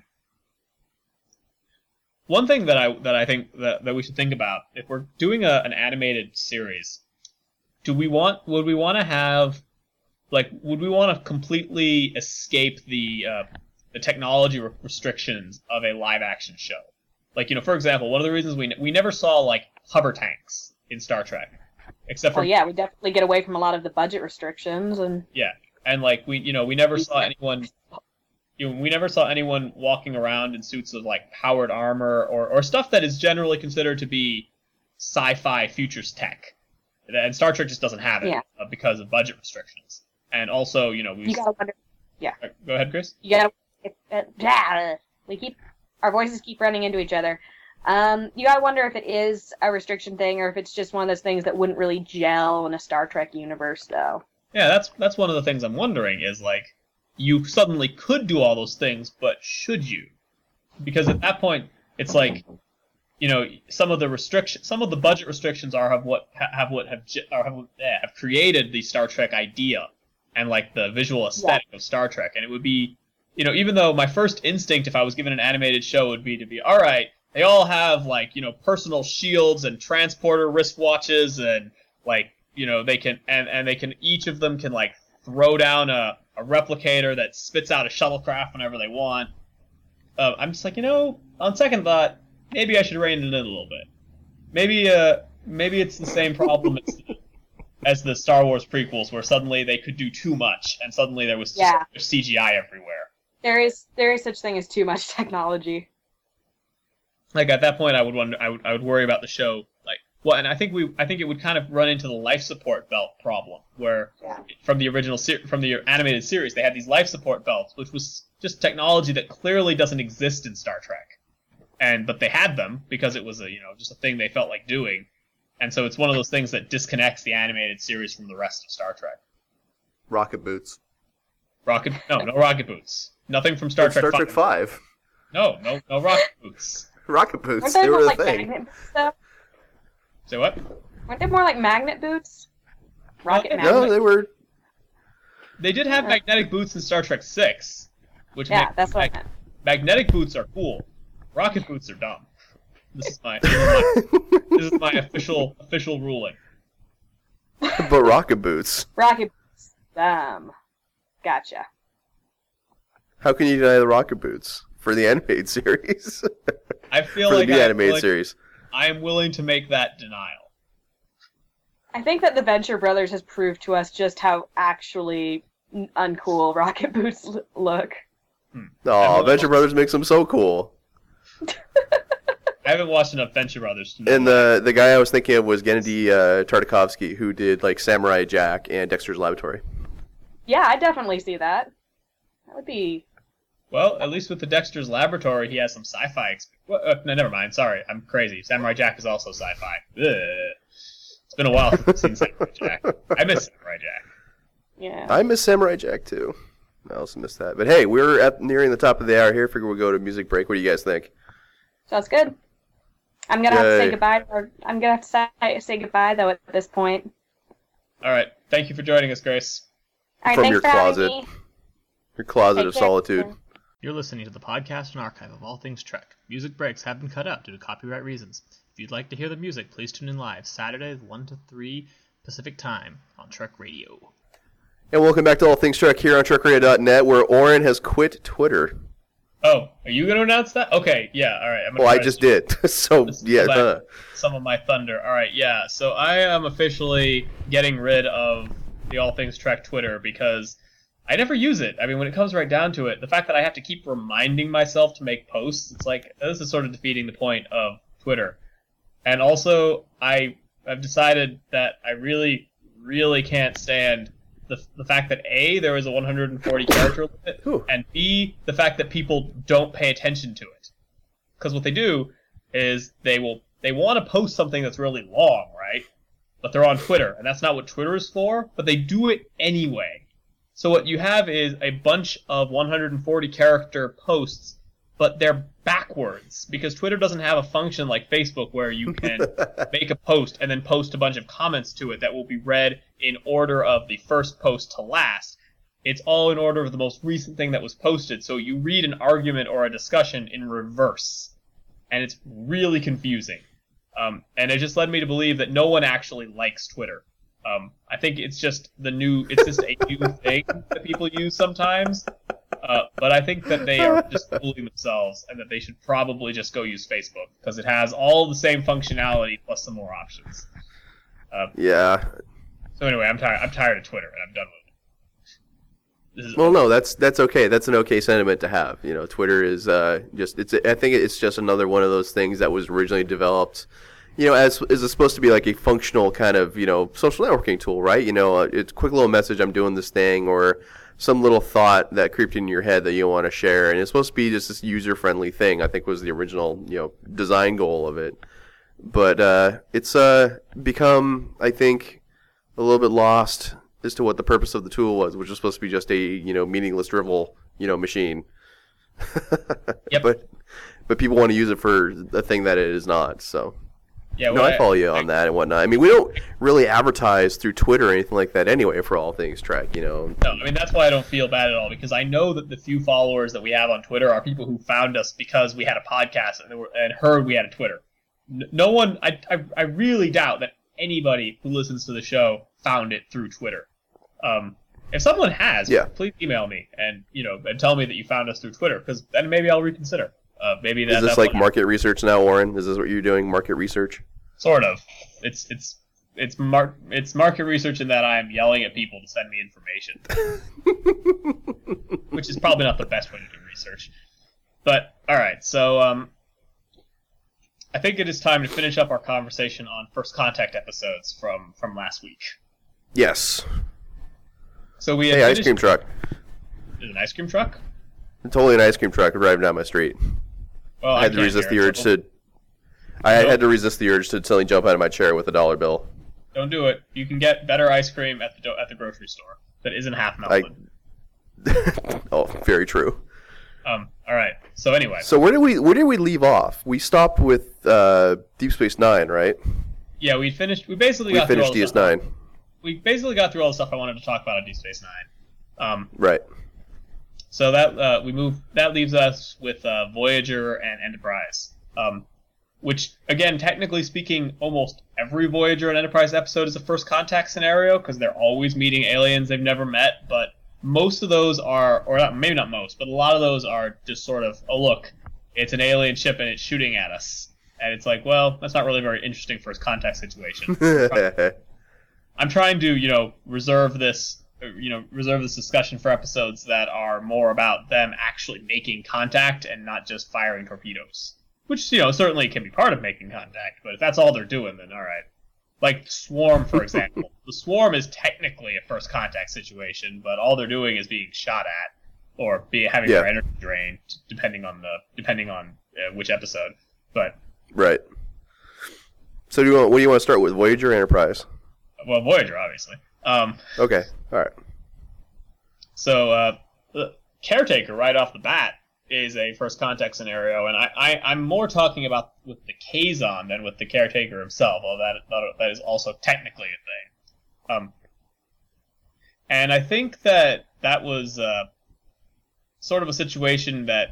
One thing that I think that we should think about, if we're doing an animated series, would we want to have, like, would we want to completely escape the technology restrictions of a live action show? Like, for example, one of the reasons we never saw like hover tanks in Star Trek, except for we definitely get away from a lot of the budget restrictions and like we never saw anyone. We never saw anyone walking around in suits of like powered armor or stuff that is generally considered to be sci-fi futures tech, and Star Trek just doesn't have it because of budget restrictions. And also, you gotta wonder. Yeah. Go ahead, Chris. You gotta. Our voices keep running into each other. You gotta wonder if it is a restriction thing or if it's just one of those things that wouldn't really gel in a Star Trek universe, though. Yeah, that's one of the things I'm wondering is like. You suddenly could do all those things, but should you? Because at that point, it's like, some of the budget restrictions have created the Star Trek idea and like the visual aesthetic of Star Trek. And it would be, even though my first instinct, if I was given an animated show, would be to be, all right, they all have like, personal shields and transporter wristwatches and like, they can, and they can, each of them can like throw down a replicator that spits out a shuttlecraft whenever they want. I'm just like, on second thought, maybe I should rein it in a little bit. Maybe it's the same problem as the Star Wars prequels, where suddenly they could do too much, and suddenly there was just CGI everywhere. There is such thing as too much technology. Like at that point, I would worry about the show. Like, well, and I think it would kind of run into the life support belt problem, where from the animated series they had these life support belts, which was just technology that clearly doesn't exist in Star Trek, but they had them because it was just a thing they felt like doing, and so it's one of those things that disconnects the animated series from the rest of Star Trek. Rocket boots. No rocket boots. Nothing from Star Trek. Star Trek 5. No rocket boots. Rocket boots. They were the thing. Magnet stuff? Say what? Weren't they more like magnet boots? Rocket magnet. No, they were. They did have magnetic boots in Star Trek 6, which that's what I meant. Magnetic boots are cool. Rocket boots are dumb. This is my official ruling. But rocket boots. Rocket boots. Gotcha. How can you deny the rocket boots for the animated series? I feel for like the animated series. I am willing to make that denial. I think that the Venture Brothers has proved to us just how actually uncool rocket boots look. Oh, Venture Brothers makes them so cool. I haven't watched enough Venture Brothers to know. And the guy I was thinking of was Gennady Tartakovsky, who did like Samurai Jack and Dexter's Laboratory. Yeah, I definitely see that. That would be... Well, at least with the Dexter's Laboratory, he has some sci-fi. No, never mind. Sorry, I'm crazy. Samurai Jack is also sci-fi. Ugh. It's been a while since I've seen Samurai Jack. I miss Samurai Jack. Yeah. I miss Samurai Jack too. I also miss that. But hey, we're nearing the top of the hour here. Figure we'll go to music break. What do you guys think? Sounds good. I'm gonna have to say goodbye. I'm gonna have to say goodbye though at this point. All right. Thank you for joining us, Grace. All right, From thanks your for having closet. me. Your closet Take of care. solitude. You're listening to the podcast and archive of all things Trek. Music breaks have been cut out due to copyright reasons. If you'd like to hear the music, please tune in live Saturdays 1 to 3 Pacific Time on Trek Radio. And welcome back to All Things Trek here on TrekRadio.net, where Oren has quit Twitter. Oh, are you going to announce that? Okay, yeah, all right. Well, I just did. So, yeah. Some of my thunder. All right, yeah. So I am officially getting rid of the All Things Trek Twitter because I never use it. I mean, when it comes right down to it, the fact that I have to keep reminding myself to make posts, it's like, this is sort of defeating the point of Twitter. And also, I've decided that I really, really can't stand the fact that A, there is a 140 character limit, Ooh. and B, the fact that people don't pay attention to it. Because what they do is they want to post something that's really long, right? But they're on Twitter, and that's not what Twitter is for, but they do it anyway. So what you have is a bunch of 140 character posts, but they're backwards, because Twitter doesn't have a function like Facebook where you can make a post and then post a bunch of comments to it that will be read in order of the first post to last. It's all in order of the most recent thing that was posted, so you read an argument or a discussion in reverse, and it's really confusing. And it just led me to believe that no one actually likes Twitter. I think it's just a new thing that people use sometimes. But I think that they are just fooling themselves, and that they should probably just go use Facebook, because it has all the same functionality plus some more options. Yeah. So anyway, I'm tired of Twitter, and I'm done with it. Well, no, that's okay. That's an okay sentiment to have. Twitter is I think it's just another one of those things that was originally developed, as is supposed to be like a functional kind of, social networking tool, right? It's a quick little message, I'm doing this thing, or some little thought that creeped in your head that you want to share, and it's supposed to be just this user-friendly thing, I think was the original, design goal of it. But it's become, I think, a little bit lost as to what the purpose of the tool was, which was supposed to be just a, meaningless drivel, machine. Yep. But people want to use it for a thing that it is not, so. Yeah, No, I follow you on that and whatnot. I mean, we don't really advertise through Twitter or anything like that anyway for all things Trek, No, I mean, that's why I don't feel bad at all, because I know that the few followers that we have on Twitter are people who found us because we had a podcast and heard we had a Twitter. No one, I really doubt that anybody who listens to the show found it through Twitter. If someone has, please email me and tell me that you found us through Twitter, because then maybe I'll reconsider. Maybe is this like market research now, Warren? Is this what you're doing? Market research? Sort of. It's market research in that I am yelling at people to send me information, which is probably not the best way to do research. But all right, so I think it is time to finish up our conversation on First Contact episodes from last week. Yes. So we ice cream truck. Is it an ice cream truck? Totally an ice cream truck driving down my street. Well, I had to resist the urge to. I had to resist the urge to suddenly jump out of my chair with a $1 bill. Don't do it. You can get better ice cream at the grocery store that isn't half melted. Oh, very true. All right. So anyway. So where did we leave off? We stopped with Deep Space Nine, right? Yeah, we basically got finished DS9. We basically got through all the stuff I wanted to talk about on Deep Space Nine. Right. So that leaves us with Voyager and Enterprise, which again, technically speaking, almost every Voyager and Enterprise episode is a first contact scenario, because they're always meeting aliens they've never met. But most of those are, or not, maybe not most, but a lot of those are just sort of, oh look, it's an alien ship and it's shooting at us, and it's like, well, that's not really a very interesting first contact situation. I'm trying to reserve this discussion for episodes that are more about them actually making contact and not just firing torpedoes. Which, certainly can be part of making contact, but if that's all they're doing, then alright. Like Swarm, for example. The Swarm is technically a first contact situation, but all they're doing is being shot at, or having their energy drained, depending on which episode. But right. So what do you want to start with, Voyager or Enterprise? Well, Voyager, obviously. Okay, all right. So, Caretaker, right off the bat, is a first contact scenario, and I'm more talking about with the Kazon than with the Caretaker himself, although that is also technically a thing. And I think that was sort of a situation that,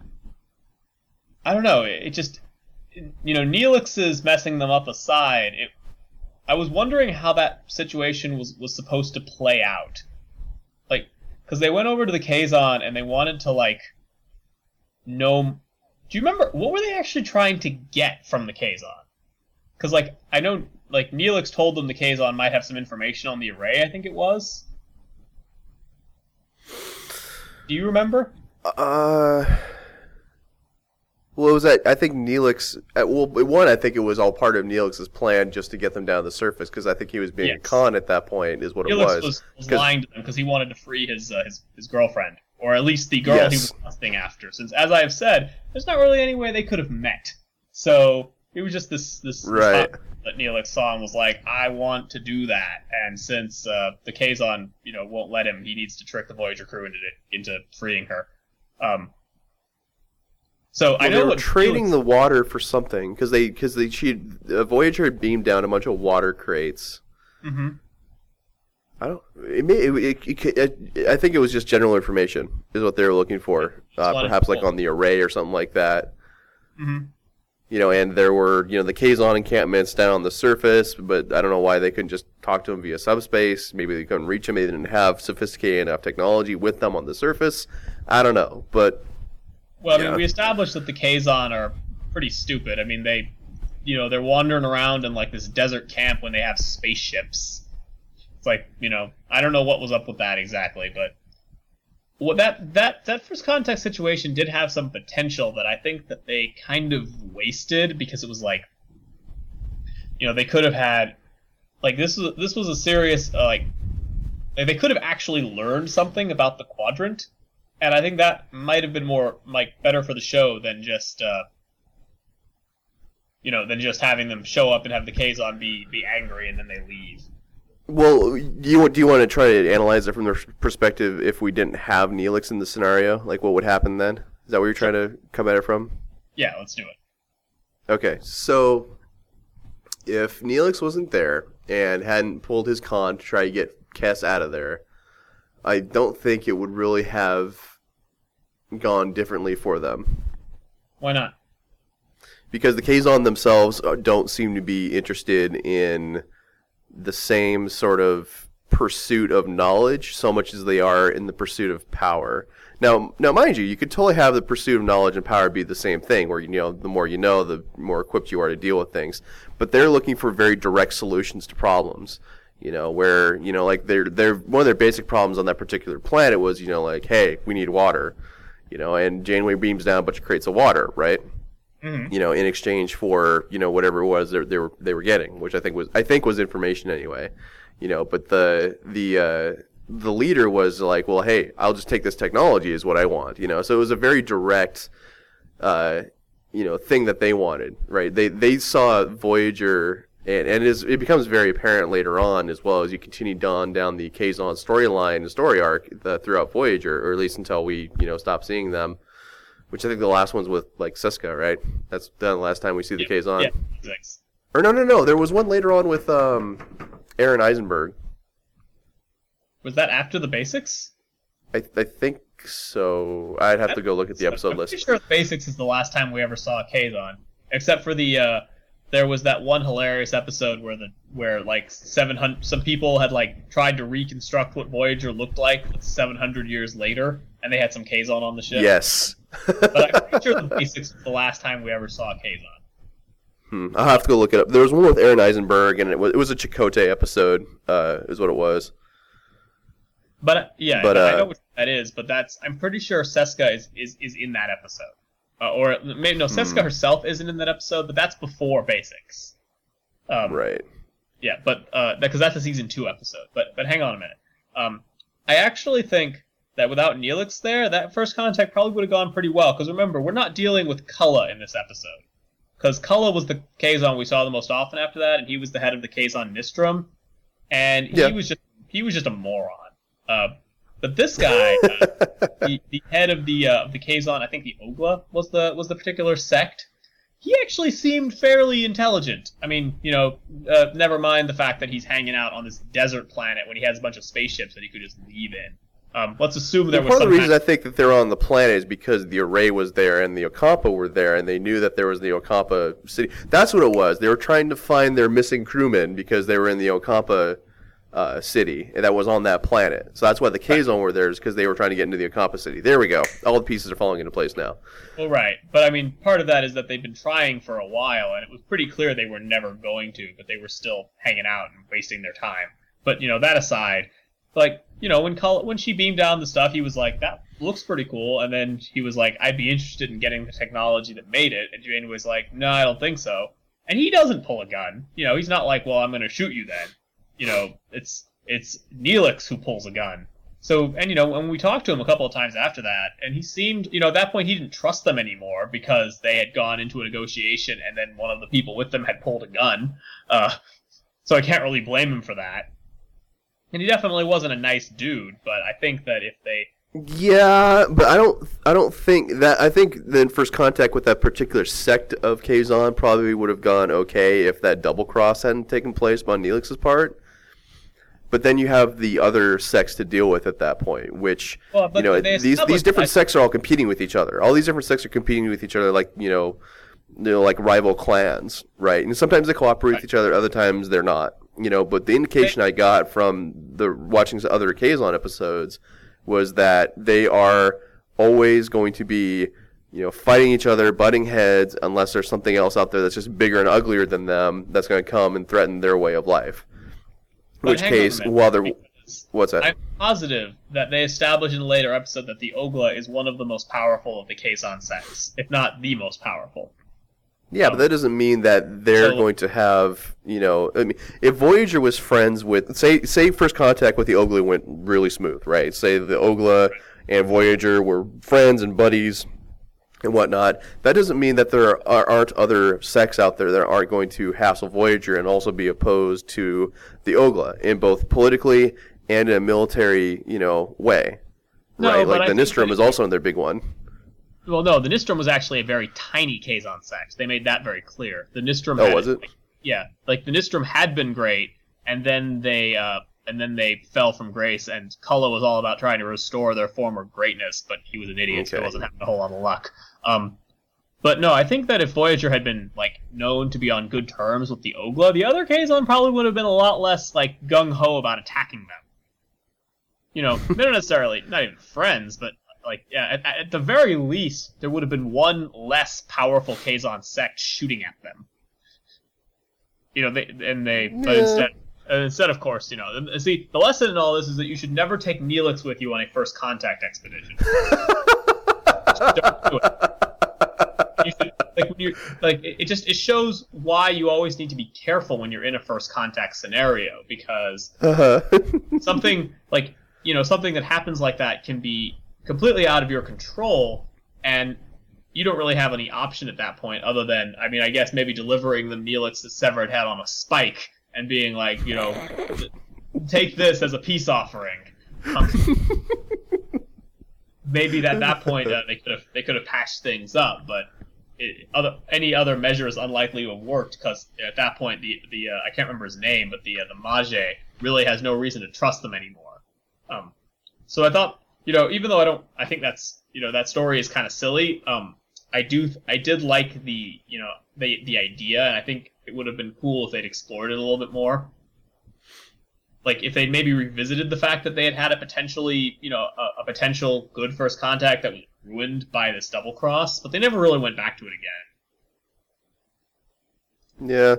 I don't know, it just, Neelix's messing them up aside, I was wondering how that situation was supposed to play out. Like, because they went over to the Kazon and they wanted to, know... Do you remember, what were they actually trying to get from the Kazon? Because, I know, Neelix told them the Kazon might have some information on the array, I think it was. Do you remember? Well, it was I think Neelix. One, I think it was all part of Neelix's plan just to get them down to the surface, because I think he was being a con at that point, is what Neelix it was. was lying to them because he wanted to free his girlfriend, or at least the girl he was lusting after. Since, as I have said, there's not really any way they could have met. So it was just this right. That Neelix saw and was like, I want to do that. And since the Kazon, won't let him, he needs to trick the Voyager crew into freeing her. So I know they were trading the water for something, because Voyager had beamed down a bunch of water crates. Mm-hmm. I think it was just general information is what they were looking for, perhaps like on the array or something like that. Mm-hmm. And there were the Kazon encampments down on the surface, but I don't know why they couldn't just talk to them via subspace. Maybe they couldn't reach them. They didn't have sophisticated enough technology with them on the surface. I don't know, but. Well, I mean, we established that the Kazon are pretty stupid. I mean, they're wandering around in like this desert camp when they have spaceships. It's like, I don't know what was up with that exactly, but that first contact situation did have some potential that I think that they kind of wasted, because it was like, they could have had, like, this was a serious they could have actually learned something about the quadrant. And I think that might have been more better for the show than just having them show up and have the Kazon be angry and then they leave. Well, do you want to try to analyze it from the perspective if we didn't have Neelix in the scenario? Like, what would happen then? Is that where you're trying to come at it from? Yeah, let's do it. Okay, so if Neelix wasn't there and hadn't pulled his con to try to get Kes out of there, I don't think it would really have gone differently for them. Why not? Because the Kazon themselves don't seem to be interested in the same sort of pursuit of knowledge so much as they are in the pursuit of power. Now, mind you could totally have the pursuit of knowledge and power be the same thing, where the more you know, the more equipped you are to deal with things. But they're looking for very direct solutions to problems. Where like they're one of their basic problems on that particular planet was like, hey, we need water, and Janeway beams down a bunch of crates of water, right? Mm-hmm. In exchange for whatever it was they were getting, which I think was information anyway, but the leader was like, well, hey, I'll just take this technology is what I want, so it was a very direct thing that they wanted, right? They saw Voyager. And it becomes very apparent later on, as well as you continue down the Kazon storyline and story arc throughout Voyager, or at least until we stop seeing them. Which I think the last one's with like Siska, right? That's the last time we see the Kazon. Yeah, thanks. Or no. There was one later on with Aaron Eisenberg. Was that after the Basics? I think so. I'd have to go look at the episode list. I'm pretty sure the Basics is the last time we ever saw a Kazon, except for the. There was that one hilarious episode where like 700 some people had like tried to reconstruct what Voyager looked like 700 years later, and they had some Kazon on the ship. Yes. But I'm pretty sure the Basics was the last time we ever saw a Kazon. I'll have to go look it up. There was one with Aaron Eisenberg, and it was a Chakotay episode, is what it was. But I know what that is. But I'm pretty sure Siska is in that episode. Or maybe no, Siska herself isn't in that episode, but that's before Basics. Right. Yeah, but because that's a season 2 episode. But hang on a minute. I actually think that without Neelix there, that first contact probably would have gone pretty well. Because remember, we're not dealing with Cullen in this episode. Because Cullen was the Kazon we saw the most often after that, and he was the head of the Kazon Nistrum, and he was just a moron. But this guy, the head of the Kazon, I think the Ogla was the particular sect. He actually seemed fairly intelligent. I mean, never mind the fact that he's hanging out on this desert planet when he has a bunch of spaceships that he could just leave in. Let's assume there was part of the reason I think that they're on the planet is because the array was there and the Ocampa were there, and they knew that there was the Ocampa city. That's what it was. They were trying to find their missing crewmen because they were in the Ocampa city that was on that planet. So that's why the Kazon were there, is because they were trying to get into the Ocampa city. There we go. All the pieces are falling into place now. Well, right. But I mean, part of that is that they've been trying for a while, and it was pretty clear they were never going to, but they were still hanging out and wasting their time. But, that aside, like, when she beamed down the stuff, he was like, that looks pretty cool. And then he was like, I'd be interested in getting the technology that made it. And Janeway was like, no, I don't think so. And he doesn't pull a gun. He's not like, well, I'm going to shoot you then. It's Neelix who pulls a gun. So, and when we talked to him a couple of times after that, and he seemed, at that point he didn't trust them anymore because they had gone into a negotiation and then one of the people with them had pulled a gun. So I can't really blame him for that. And he definitely wasn't a nice dude, but I think that if they... Yeah, but I don't think that... I think then First Contact with that particular sect of Kazon probably would have gone okay if that double cross hadn't taken place on Neelix's part. But then you have the other sects to deal with at that point, which, these different sects are all competing with each other. All these different sects are competing with each other like, like rival clans, right? And sometimes they cooperate with each other, other times they're not. But the indication I got from watching the other Kazon episodes was that they are always going to be, fighting each other, butting heads, unless there's something else out there that's just bigger and uglier than them that's going to come and threaten their way of life. In which case, what's that? I'm positive that they established in a later episode that the Ogla is one of the most powerful of the Kazon sects, if not the most powerful. Yeah, but that doesn't mean that they're going to have, if Voyager was friends with, say First Contact with the Ogla went really smooth, right? Say the Ogla and Voyager were friends and buddies and whatnot. That doesn't mean that there aren't other sects out there that aren't going to hassle Voyager and also be opposed to the Ogla in both politically and in a military, way. No, right? Like the Nistrum is also another big one. Well, no, the Nistrum was actually a very tiny Kazon sect. They made that very clear. The Nistrum. Oh, was it? The Nistrum had been great, and then they fell from grace. And Cullen was all about trying to restore their former greatness, but he was an idiot, so he wasn't having a whole lot of luck. But no, I think that if Voyager had been known to be on good terms with the Ogla, the other Kazon probably would have been a lot less gung ho about attacking them. They're not necessarily not even friends, but. At the very least, there would have been one less powerful Kazon sect shooting at them. But instead, of course, see, the lesson in all this is that you should never take Neelix with you on a First Contact expedition. Don't do it. You should, it shows why you always need to be careful when you're in a First Contact scenario, because something something that happens like that can be completely out of your control, and you don't really have any option at that point other than, I guess maybe delivering them Neelix's severed head on a spike and being like, take this as a peace offering. Maybe at that point they could have patched things up, but any other measure is unlikely to have worked because at that point the I can't remember his name, but the Mage really has no reason to trust them anymore. So I thought. Even though I think that's, that story is kind of silly. I did like the idea, and I think it would have been cool if they'd explored it a little bit more. Like if they'd maybe revisited the fact that they had a potentially, a potential good First Contact that was ruined by this double cross, but they never really went back to it again. Yeah.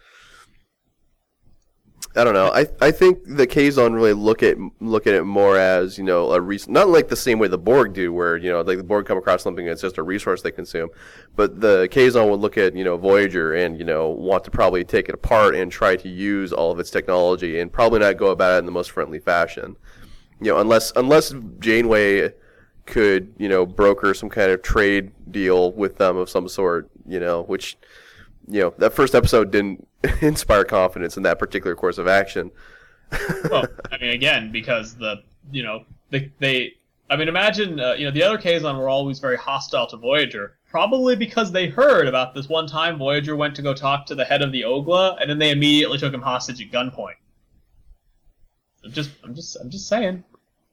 I don't know. I think the Kazon really look at it more as, a not like the same way the Borg do, where, the Borg come across something and it's just a resource they consume. But the Kazon would look at, Voyager and, want to probably take it apart and try to use all of its technology and probably not go about it in the most friendly fashion. Unless Janeway could, broker some kind of trade deal with them of some sort, which, that first episode didn't inspire confidence in that particular course of action. Well, again, because imagine, the other Kazon were always very hostile to Voyager, probably because they heard about this one time Voyager went to go talk to the head of the Ogla, and then they immediately took him hostage at gunpoint. I'm just saying.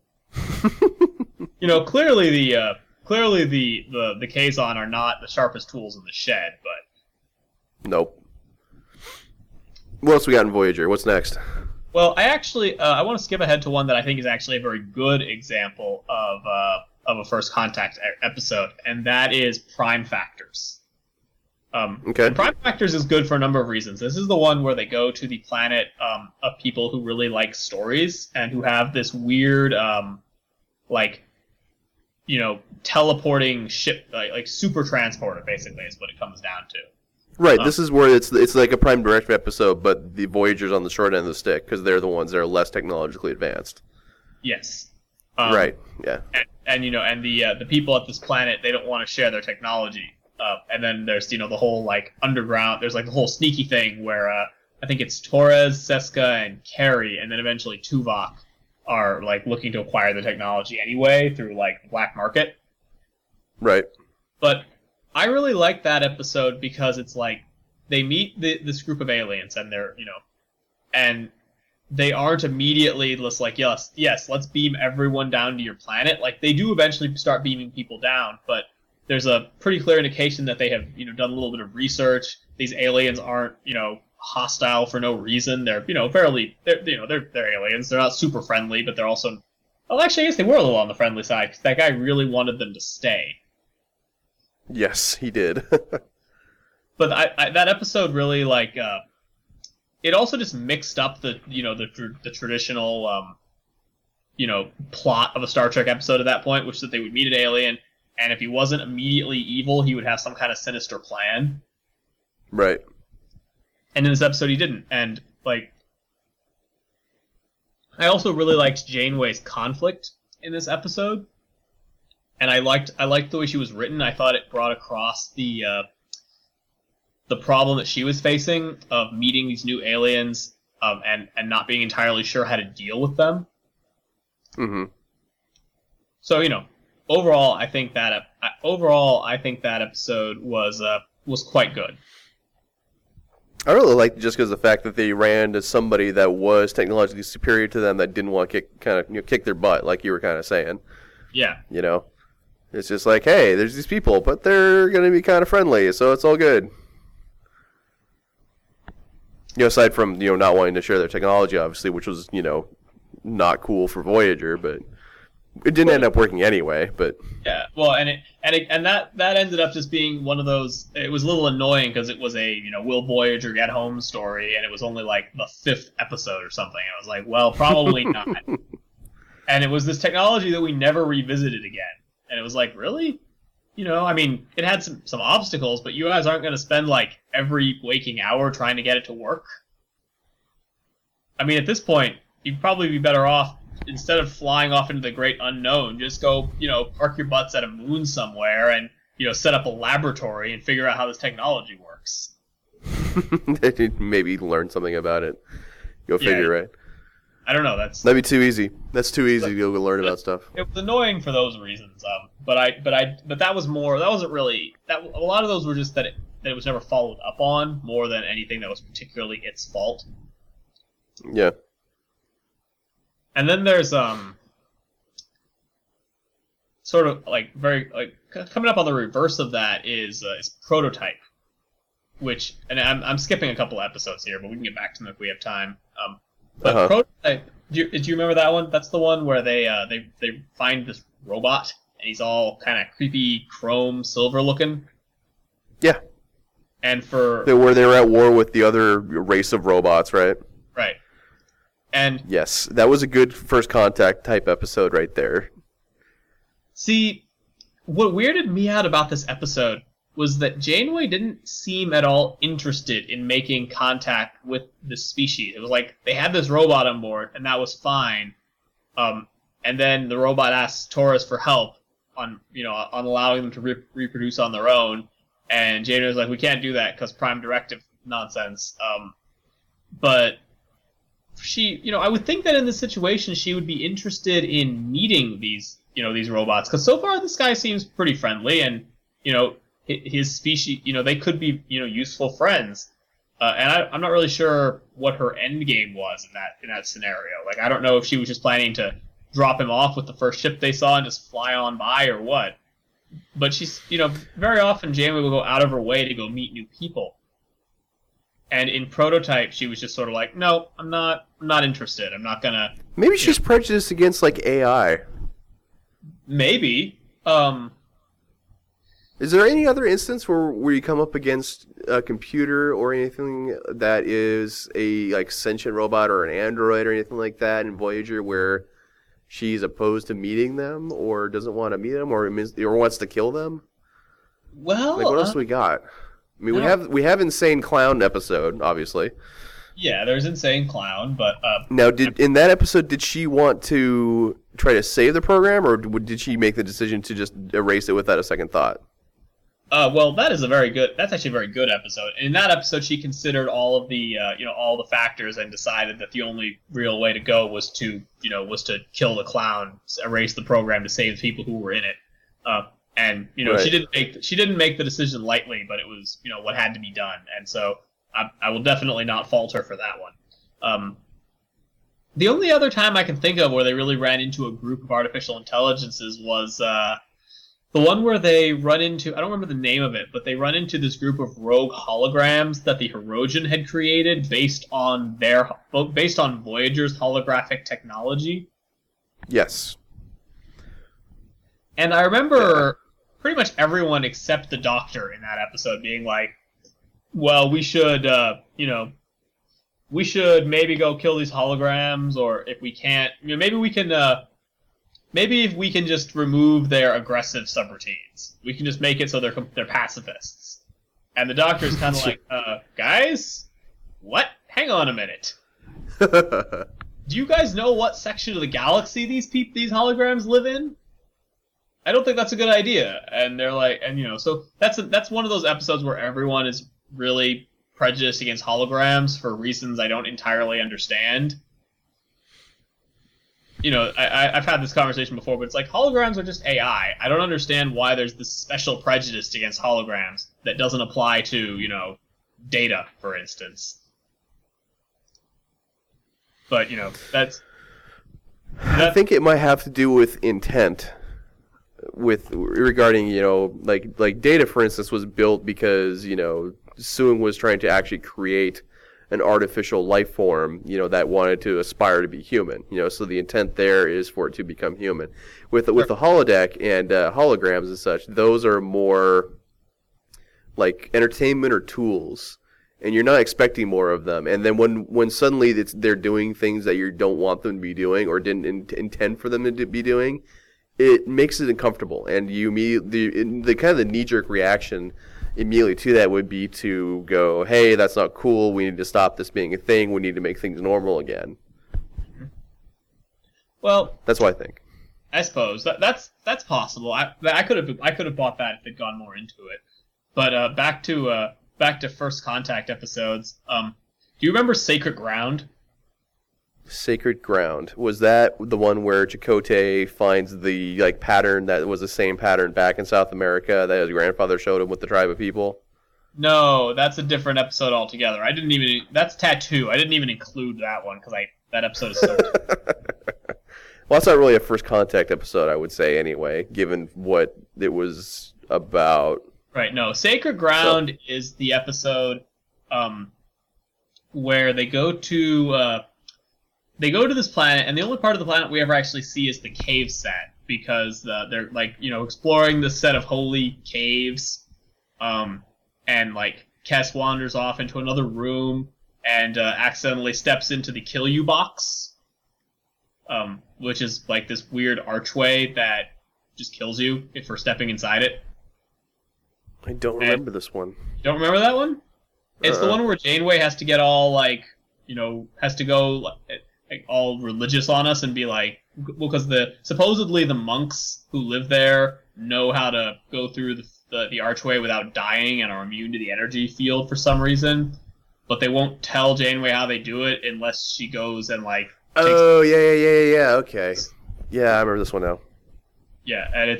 Clearly the Kazon are not the sharpest tools in the shed, but nope. What else we got in Voyager? What's next? Well, I actually I want to skip ahead to one that I think is actually a very good example of a First Contact episode, and that is Prime Factors. Okay. And Prime Factors is good for a number of reasons. This is the one where they go to the planet of people who really like stories and who have this weird, like, teleporting ship, like super transporter, basically, is what it comes down to. Right, this is where it's like a Prime Directive episode, but the Voyager's on the short end of the stick, because they're the ones that are less technologically advanced. Yes. Right, yeah. And the people at this planet, they don't want to share their technology. And then there's, the whole, like, underground, there's, like, the whole sneaky thing where, I think it's Torres, Seska, and Carrie, and then eventually Tuvok are, like, looking to acquire the technology anyway through, like, the black market. Right. But I really like that episode because it's, like, they meet this group of aliens, and they're, and they aren't immediately just like, yes, let's beam everyone down to your planet. Like, they do eventually start beaming people down, but there's a pretty clear indication that they have, done a little bit of research. These aliens aren't, hostile for no reason. They're, they're aliens. They're not super friendly, but they're also, well, actually, I guess they were a little on the friendly side because that guy really wanted them to stay. Yes, he did. But that episode really, like, it also just mixed up the traditional, plot of a Star Trek episode at that point, which is that they would meet an alien. And if he wasn't immediately evil, he would have some kind of sinister plan. Right. And in this episode, he didn't. And, like, I also really liked Janeway's conflict in this episode. And I liked the way she was written. I thought it brought across the problem that she was facing of meeting these new aliens and not being entirely sure how to deal with them. Mm-hmm. So, overall, I think that episode was quite good. I really liked it just because of the fact that they ran to somebody that was technologically superior to them that didn't want to kick their butt, like you were kind of saying. Yeah. It's just like, hey, there's these people, but they're going to be kind of friendly, so it's all good. Aside from not wanting to share their technology, obviously, which was not cool for Voyager, but it didn't end up working anyway. But yeah, well, and that ended up just being one of those. It was a little annoying because it was a will Voyager get home story, and it was only like the 5th episode or something. I was like, well, probably not. And it was this technology that we never revisited again, and it was like, really? I mean, it had some obstacles, but you guys aren't going to spend like every waking hour trying to get it to work. I mean, at this point, you'd probably be better off, instead of flying off into the great unknown, just go, park your butts at a moon somewhere and, set up a laboratory and figure out how this technology works. Maybe learn something about it. Go figure, right? I don't know. That'd be too easy. That's too easy to go learn about stuff. It was annoying for those reasons. But that was more. That wasn't really. That a lot of those were just that it was never followed up on, more than anything that was particularly its fault. Yeah. And then there's sort of like very like coming up on the reverse of that is Prototype, which, and I'm skipping a couple episodes here, but we can get back to them if we have time. But Prototype, do you remember that one? That's the one where they find this robot and he's all kind of creepy chrome silver looking. Yeah. And where they were at war with the other race of robots, right? Right. And yes, that was a good First Contact type episode right there. See, what weirded me out about this episode was that Janeway didn't seem at all interested in making contact with this species. It was like they had this robot on board, and that was fine. And then the robot asked Torres for help on allowing them to reproduce on their own, and Janeway was like, "We can't do that because Prime Directive nonsense." But she, I would think that in this situation she would be interested in meeting these robots, because so far this guy seems pretty friendly, and his species, they could be useful friends. And I'm not really sure what her end game was in that scenario. Like, I don't know if she was just planning to drop him off with the first ship they saw and just fly on by, or what. But she's, very often Janeway will go out of her way to go meet new people. And in Prototype, she was just sort of like, no, I'm not interested. I'm not gonna. Maybe she's prejudiced against like AI. Maybe. Is there any other instance where you come up against a computer or anything that is a like sentient robot or an android or anything like that in Voyager where she's opposed to meeting them or doesn't want to meet them or wants to kill them? Well, like what else do we got? I mean, no. we have Insane Clown episode, obviously. Yeah, there's Insane Clown, but now, in that episode, did she want to try to save the program, or did she make the decision to just erase it without a second thought? Well, that's actually a very good episode. In that episode, she considered all of the, all the factors and decided that the only real way to go was to kill the clown, erase the program to save the people who were in it. And right. she didn't make the decision lightly, but it was, what had to be done. And so I will definitely not fault her for that one. The only other time I can think of where they really ran into a group of artificial intelligences was the one where they run into, I don't remember the name of it, but they run into this group of rogue holograms that the Hirogen had created based on Voyager's holographic technology. Yes. And I remember pretty much everyone except the Doctor in that episode being like, well, we should maybe go kill these holograms, or if we can't, maybe if we can just remove their aggressive subroutines. We can just make it so they're pacifists. And the Doctor's kind of like, guys, what? Hang on a minute. Do you guys know what section of the galaxy these holograms live in? I don't think that's a good idea. And they're like, so that's one of those episodes where everyone is really prejudiced against holograms for reasons I don't entirely understand. I've had this conversation before, but it's like holograms are just AI. I don't understand why there's this special prejudice against holograms that doesn't apply to, data, for instance. But, that's I think it might have to do with intent. Regarding like Data, for instance, was built because Soong was trying to actually create an artificial life form that wanted to aspire to be human. So the intent there is for it to become human. With the holodeck and holograms and such, those are more like entertainment or tools, and you're not expecting more of them. And then when suddenly they're doing things that you don't want them to be doing or didn't intend for them to be doing, it makes it uncomfortable, and you immediately the kind of the knee-jerk reaction immediately to that would be to go, "Hey, that's not cool. We need to stop this being a thing. We need to make things normal again." Well, that's what I think. I suppose that's possible. I could have bought that if they'd gone more into it. But back to First Contact episodes. Do you remember Sacred Ground? Sacred Ground, was that the one where Chakotay finds the pattern that was the same pattern back in South America that his grandfather showed him with the tribe of people? No, that's a different episode altogether. That's Tattoo. I didn't even include that one because that episode is so well, that's not really a First Contact episode, I would say, anyway, given what it was about. Right, no. Sacred Ground is the episode where they go to this planet, and the only part of the planet we ever actually see is the cave set, because they're exploring this set of holy caves, and Kes wanders off into another room and accidentally steps into the kill you box, which is this weird archway that just kills you for stepping inside it. I don't remember this one. You don't remember that one? It's the one where Janeway has to get all has to go all religious on us and be because supposedly the monks who live there know how to go through the archway without dying and are immune to the energy field for some reason, but they won't tell Janeway how they do it unless she goes and Oh yeah, okay, yeah, I remember this one now. Yeah, and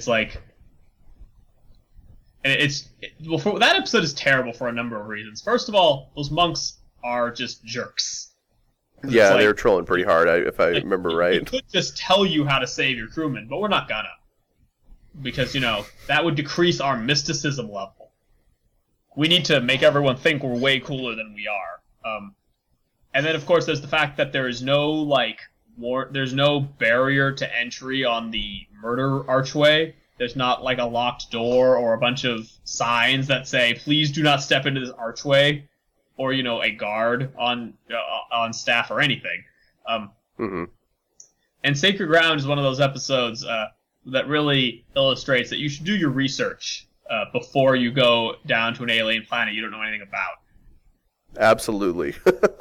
that episode is terrible for a number of reasons. First of all, those monks are just jerks. Yeah, they were trolling pretty hard, if I remember right. We could just tell you how to save your crewmen, but we're not gonna. Because, that would decrease our mysticism level. We need to make everyone think we're way cooler than we are. And then, of course, there's the fact that there is no, there's no barrier to entry on the murder archway. there's not like a locked door or a bunch of signs that say please do not step into this archway, or a guard on staff or anything. And Sacred Ground is one of those episodes that really illustrates that you should do your research before you go down to an alien planet you don't know anything about. Absolutely.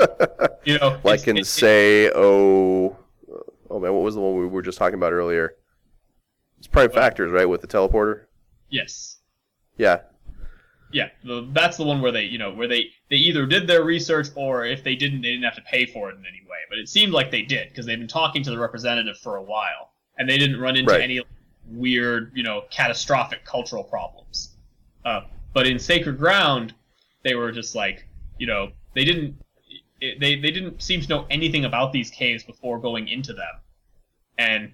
Oh man, what was the one we were just talking about earlier? It's Prime Factors, right, with the teleporter? Yes. Yeah. Yeah, that's the one where they either did their research, or if they didn't have to pay for it in any way. But it seemed like they did, because they've been talking to the representative for a while, and they didn't run into any weird, catastrophic cultural problems. But in Sacred Ground, they were just like, they didn't seem to know anything about these caves before going into them, and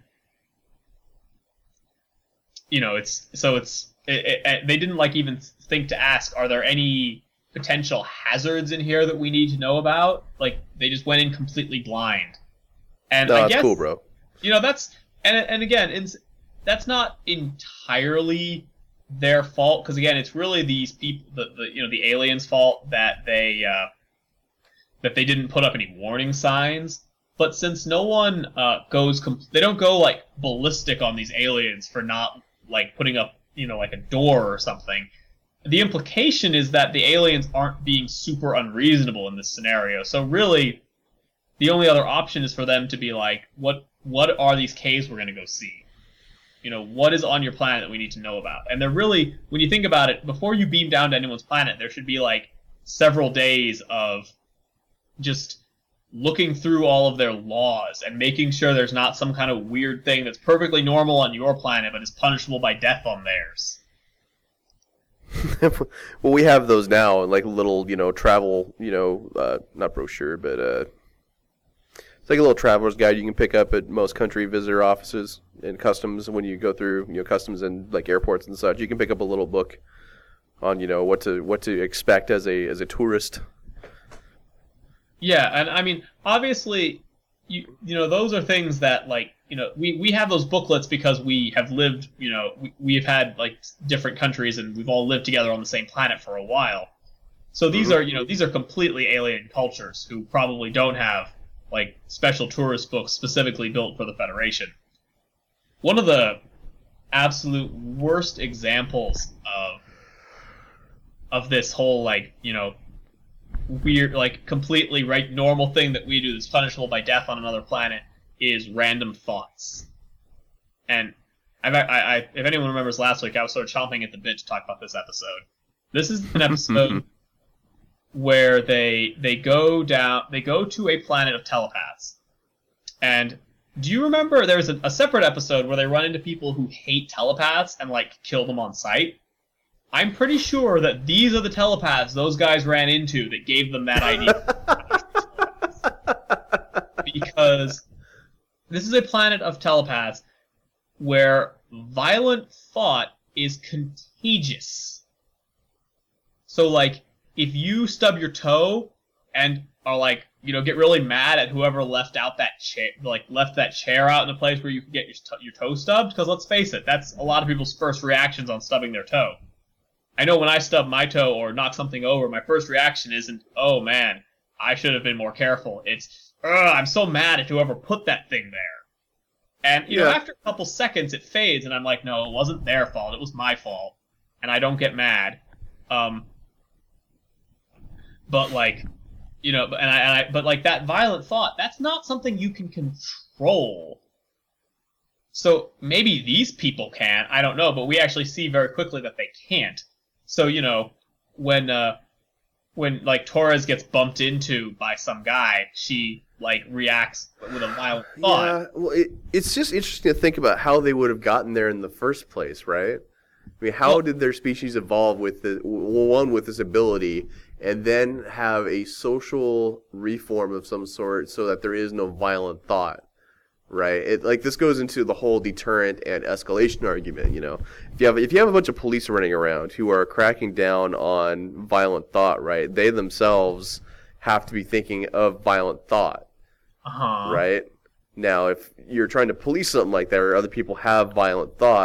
they didn't even think to ask, are there any potential hazards in here that we need to know about? Like, they just went in completely blind. And I guess that's cool, bro. That's and again, that's not entirely their fault, because again, it's really these people, the aliens' fault that they didn't put up any warning signs. But since no one they don't go ballistic on these aliens for not putting up a door or something. The implication is that the aliens aren't being super unreasonable in this scenario. So really, the only other option is for them to be like, what are these caves we're going to go see? What is on your planet that we need to know about? And they're really, when you think about it, before you beam down to anyone's planet, there should be several days of just looking through all of their laws and making sure there's not some kind of weird thing that's perfectly normal on your planet but is punishable by death on theirs. Well, we have those now, little, travel, not brochure, but it's like a little traveler's guide you can pick up at most country visitor offices and customs when you go through, customs and airports and such. You can pick up a little book on, what to expect as a tourist. Yeah, and I mean, obviously, those are things that we have those booklets because we have lived, we've had different countries and we've all lived together on the same planet for a while. So these are, these are completely alien cultures who probably don't have special tourist books specifically built for the Federation. One of the absolute worst examples of this whole weird, completely normal thing that we do that's punishable by death on another planet is random thoughts. And if anyone remembers last week, I was sort of chomping at the bit to talk about this episode. This is an episode where they go to a planet of telepaths. And do you remember there's a separate episode where they run into people who hate telepaths and kill them on sight? I'm pretty sure that these are the telepaths those guys ran into that gave them that idea. Because this is a planet of telepaths where violent thought is contagious. So, if you stub your toe and are get really mad at whoever left out that chair, left that chair out in a place where you can get your toe stubbed, because let's face it, that's a lot of people's first reactions on stubbing their toe. I know when I stub my toe or knock something over, my first reaction isn't, oh man, I should have been more careful. It's, I'm so mad at whoever put that thing there. And, after a couple seconds, it fades, and I'm like, no, it wasn't their fault, it was my fault. And I don't get mad. But, that violent thought, that's not something you can control. So maybe these people can, I don't know, but we actually see very quickly that they can't. So, when Torres gets bumped into by some guy, she, reacts with a violent thought. Yeah, well, it's just interesting to think about how they would have gotten there in the first place, right? I mean, how did their species evolve with with this ability, and then have a social reform of some sort so that there is no violent thought? Right, this goes into the whole deterrent and escalation argument. If you have a bunch of police running around who are cracking down on violent thought, right? They themselves have to be thinking of violent thought, right? Now, if you're trying to police something like that, or other people have violent thought,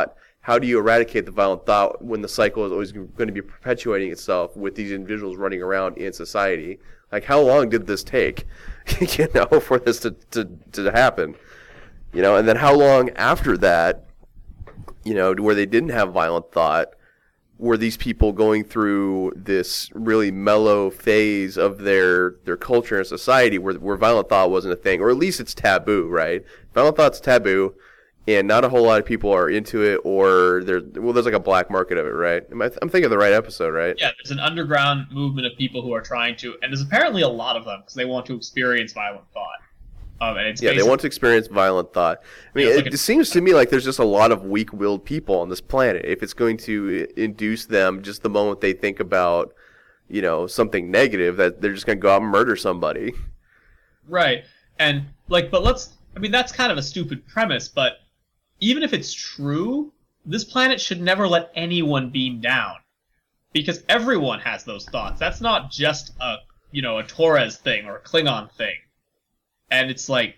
how do you eradicate the violent thought when the cycle is always going to be perpetuating itself with these individuals running around in society? Like, how long did this take, for this to happen? And then how long after that, where they didn't have violent thought, were these people going through this really mellow phase of their culture and society where violent thought wasn't a thing, or at least it's taboo, right? Violent thought's taboo, and not a whole lot of people are into it, or there's like a black market of it, right? I'm thinking of the right episode, right? Yeah, there's an underground movement of people who are trying to, and there's apparently a lot of them because they want to experience violent thought. And they want to experience violent thought. I mean, it seems to me like there's just a lot of weak-willed people on this planet. If it's going to induce them just the moment they think about, something negative, that they're just going to go out and murder somebody. Right. And, but that's kind of a stupid premise, but even if it's true, this planet should never let anyone beam down. Because everyone has those thoughts. That's not just a Torres thing or a Klingon thing. And it's like,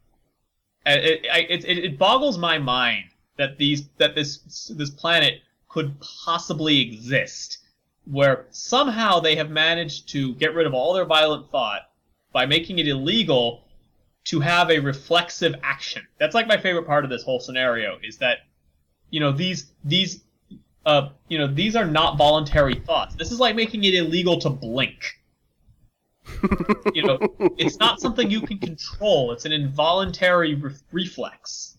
it boggles my mind that this planet could possibly exist, where somehow they have managed to get rid of all their violent thought by making it illegal to have a reflexive action. That's like my favorite part of this whole scenario, is that these are not voluntary thoughts. This is like making it illegal to blink. It's not something you can control. It's an involuntary reflex.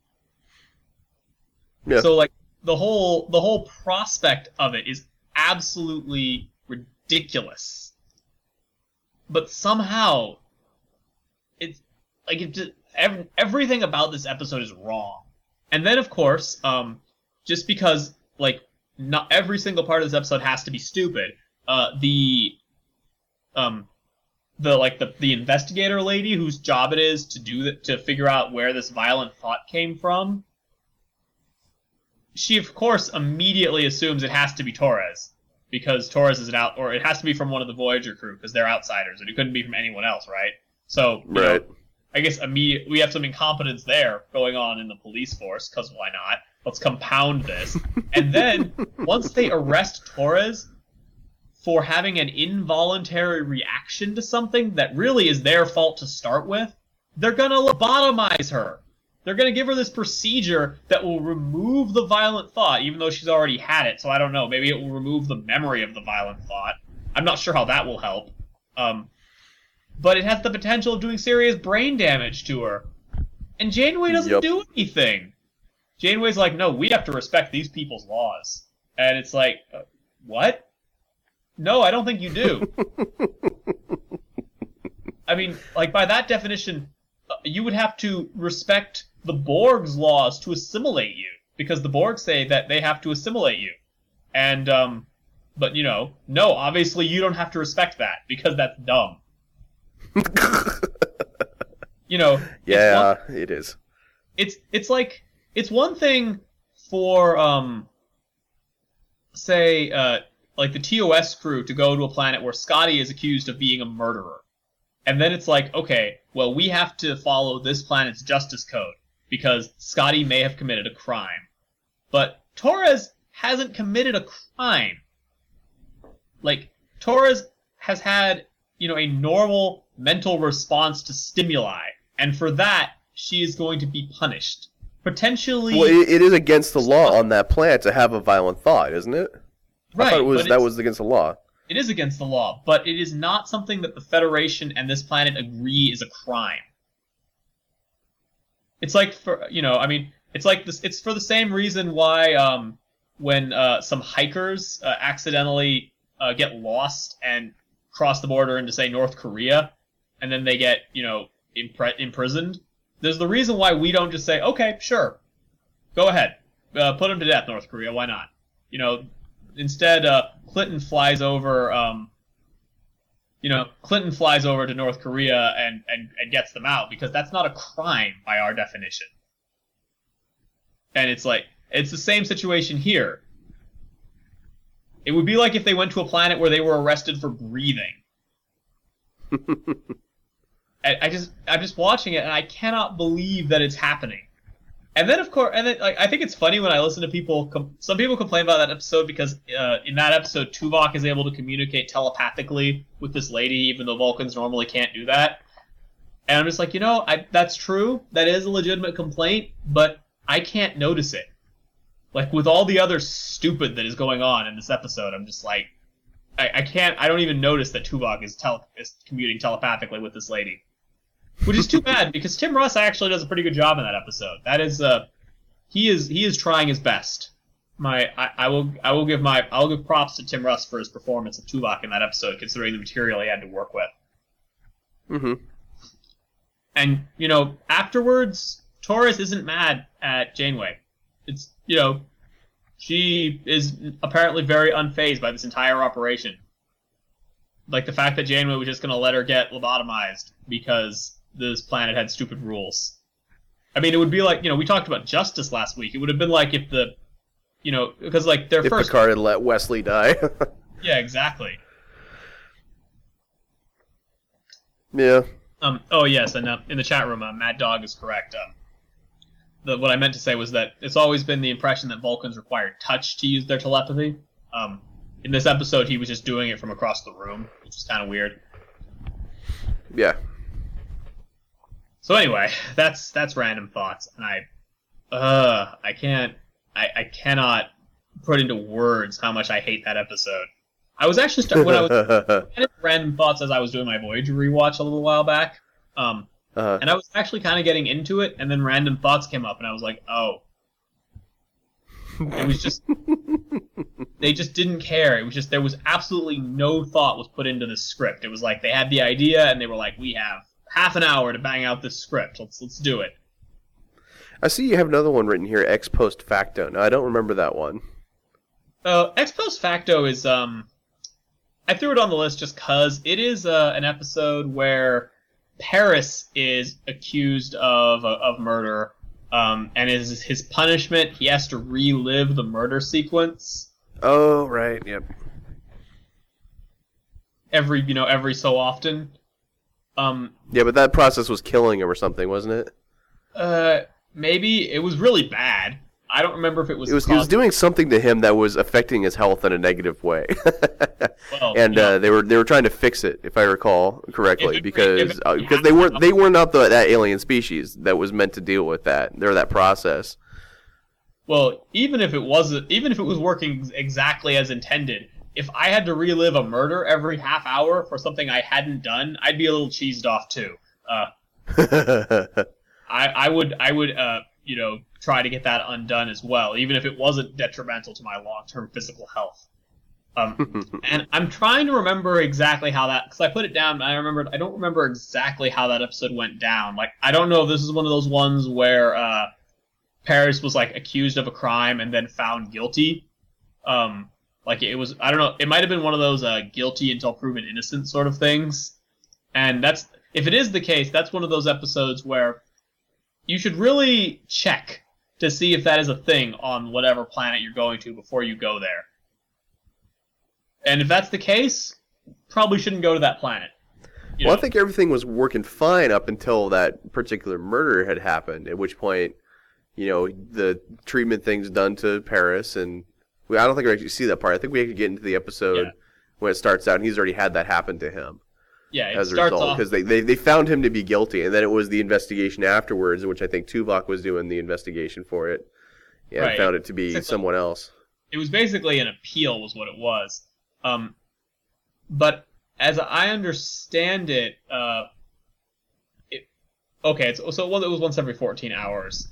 Yeah. So the whole prospect of it is absolutely ridiculous. But somehow it's everything about this episode is wrong. And then of course, just because not every single part of this episode has to be stupid, the investigator lady whose job it is to figure out where this violent thought came from, she of course immediately assumes it has to be Torres, because Torres is or it has to be from one of the Voyager crew because they're outsiders and it couldn't be from anyone else, right? So right. I guess we have some incompetence there going on in the police force, because why not? Let's compound this. And then once they arrest Torres for having an involuntary reaction to something that really is their fault to start with, they're going to lobotomize her. They're going to give her this procedure that will remove the violent thought, even though she's already had it. So I don't know. Maybe it will remove the memory of the violent thought. I'm not sure how that will help. But it has the potential of doing serious brain damage to her. And Janeway doesn't do anything. Janeway's like, no, we have to respect these people's laws. And it's like, what? No, I don't think you do. I mean, by that definition, you would have to respect the Borg's laws to assimilate you, because the Borg say that they have to assimilate you. And, but no, obviously you don't have to respect that, because that's dumb. Yeah, it is. It's one thing for, say, the TOS crew to go to a planet where Scotty is accused of being a murderer. And then it's like, okay, well, we have to follow this planet's justice code because Scotty may have committed a crime. But Torres hasn't committed a crime. Torres has had, a normal mental response to stimuli. And for that, she is going to be punished. Potentially... Well, it is against the law on that planet to have a violent thought, isn't it? Right. I thought that was against the law. It is against the law, but it is not something that the Federation and this planet agree is a crime. It's it's for the same reason why when some hikers accidentally get lost and cross the border into, say, North Korea, and then they get, imprisoned, there's the reason why we don't just say, okay, sure, go ahead, put them to death, North Korea, why not? Instead, Clinton flies over. Clinton flies over to North Korea and gets them out because that's not a crime by our definition. And it's the same situation here. It would be like if they went to a planet where they were arrested for breathing. I'm just watching it and I cannot believe that it's happening. And then, of course, like, I think it's funny when I listen to people. Some people complain about that episode because in that episode, Tuvok is able to communicate telepathically with this lady, even though Vulcans normally can't do that. And I'm just like, that's true. That is a legitimate complaint, but I can't notice it. Like, with all the other stupid that is going on in this episode, I'm just like, I don't even notice that Tuvok is commuting telepathically with this lady. Which is too bad, because Tim Russ actually does a pretty good job in that episode. That is, he is trying his best. I'll give props to Tim Russ for his performance of Tuvok in that episode, considering the material he had to work with. Mm-hmm. And, afterwards, Torres isn't mad at Janeway. It's, she is apparently very unfazed by this entire operation. Like the fact that Janeway was just going to let her get lobotomized because this planet had stupid rules. I mean, it would be like, we talked about Justice last week. It would have been like if because like their first... If Picard had let Wesley die. Yeah, exactly. Yeah. Oh, yes, and in the chat room, Mad Dog is correct. What I meant to say was that it's always been the impression that Vulcans require touch to use their telepathy. In this episode, he was just doing it from across the room, which is kind of weird. Yeah. So anyway, that's random thoughts, and I cannot put into words how much I hate that episode. I was actually when I was random thoughts as I was doing my Voyager rewatch a little while back, and I was actually kind of getting into it, and then random thoughts came up, and I was like, oh. It was just they just didn't care. It was just there was absolutely no thought was put into this script. It was like they had the idea and they were like, we have half an hour to bang out this script. Let's do it. I see you have another one written here, Ex Post Facto. No, I don't remember that one. Ex Post Facto is I threw it on the list just because it is an episode where Paris is accused of murder. And as his punishment, he has to relive the murder sequence. Oh, right, yep. Every so often. Yeah, but that process was killing him or something, wasn't it? Maybe. It was really bad. I don't remember if it was... It was doing something to him that was affecting his health in a negative way. Well, and they were trying to fix it, if I recall correctly, because they weren't not that alien species that was meant to deal with that. They're that process. Well, even if it was working exactly as intended, if I had to relive a murder every half hour for something I hadn't done, I'd be a little cheesed off too. I would try to get that undone as well, even if it wasn't detrimental to my long-term physical health. And I'm trying to remember exactly how that, because I put it down, and I don't remember exactly how that episode went down. Like, I don't know if this is one of those ones where Paris was like accused of a crime and then found guilty. Like it was, I don't know, it might have been one of those guilty until proven innocent sort of things. And if it is the case, that's one of those episodes where you should really check to see if that is a thing on whatever planet you're going to before you go there. And if that's the case, probably shouldn't go to that planet. I think everything was working fine up until that particular murder had happened, at which point, the treatment thing's done to Paris, and I don't think we actually see that part. I think we actually get into the episode when it starts out, and he's already had that happen to him. Yeah, as a result, because they found him to be guilty, and then it was the investigation afterwards, which I think Tuvok was doing the investigation for it. Yeah, right. Found it to be someone else. It was basically an appeal, was what it was. But as I understand it, so it was once every 14 hours.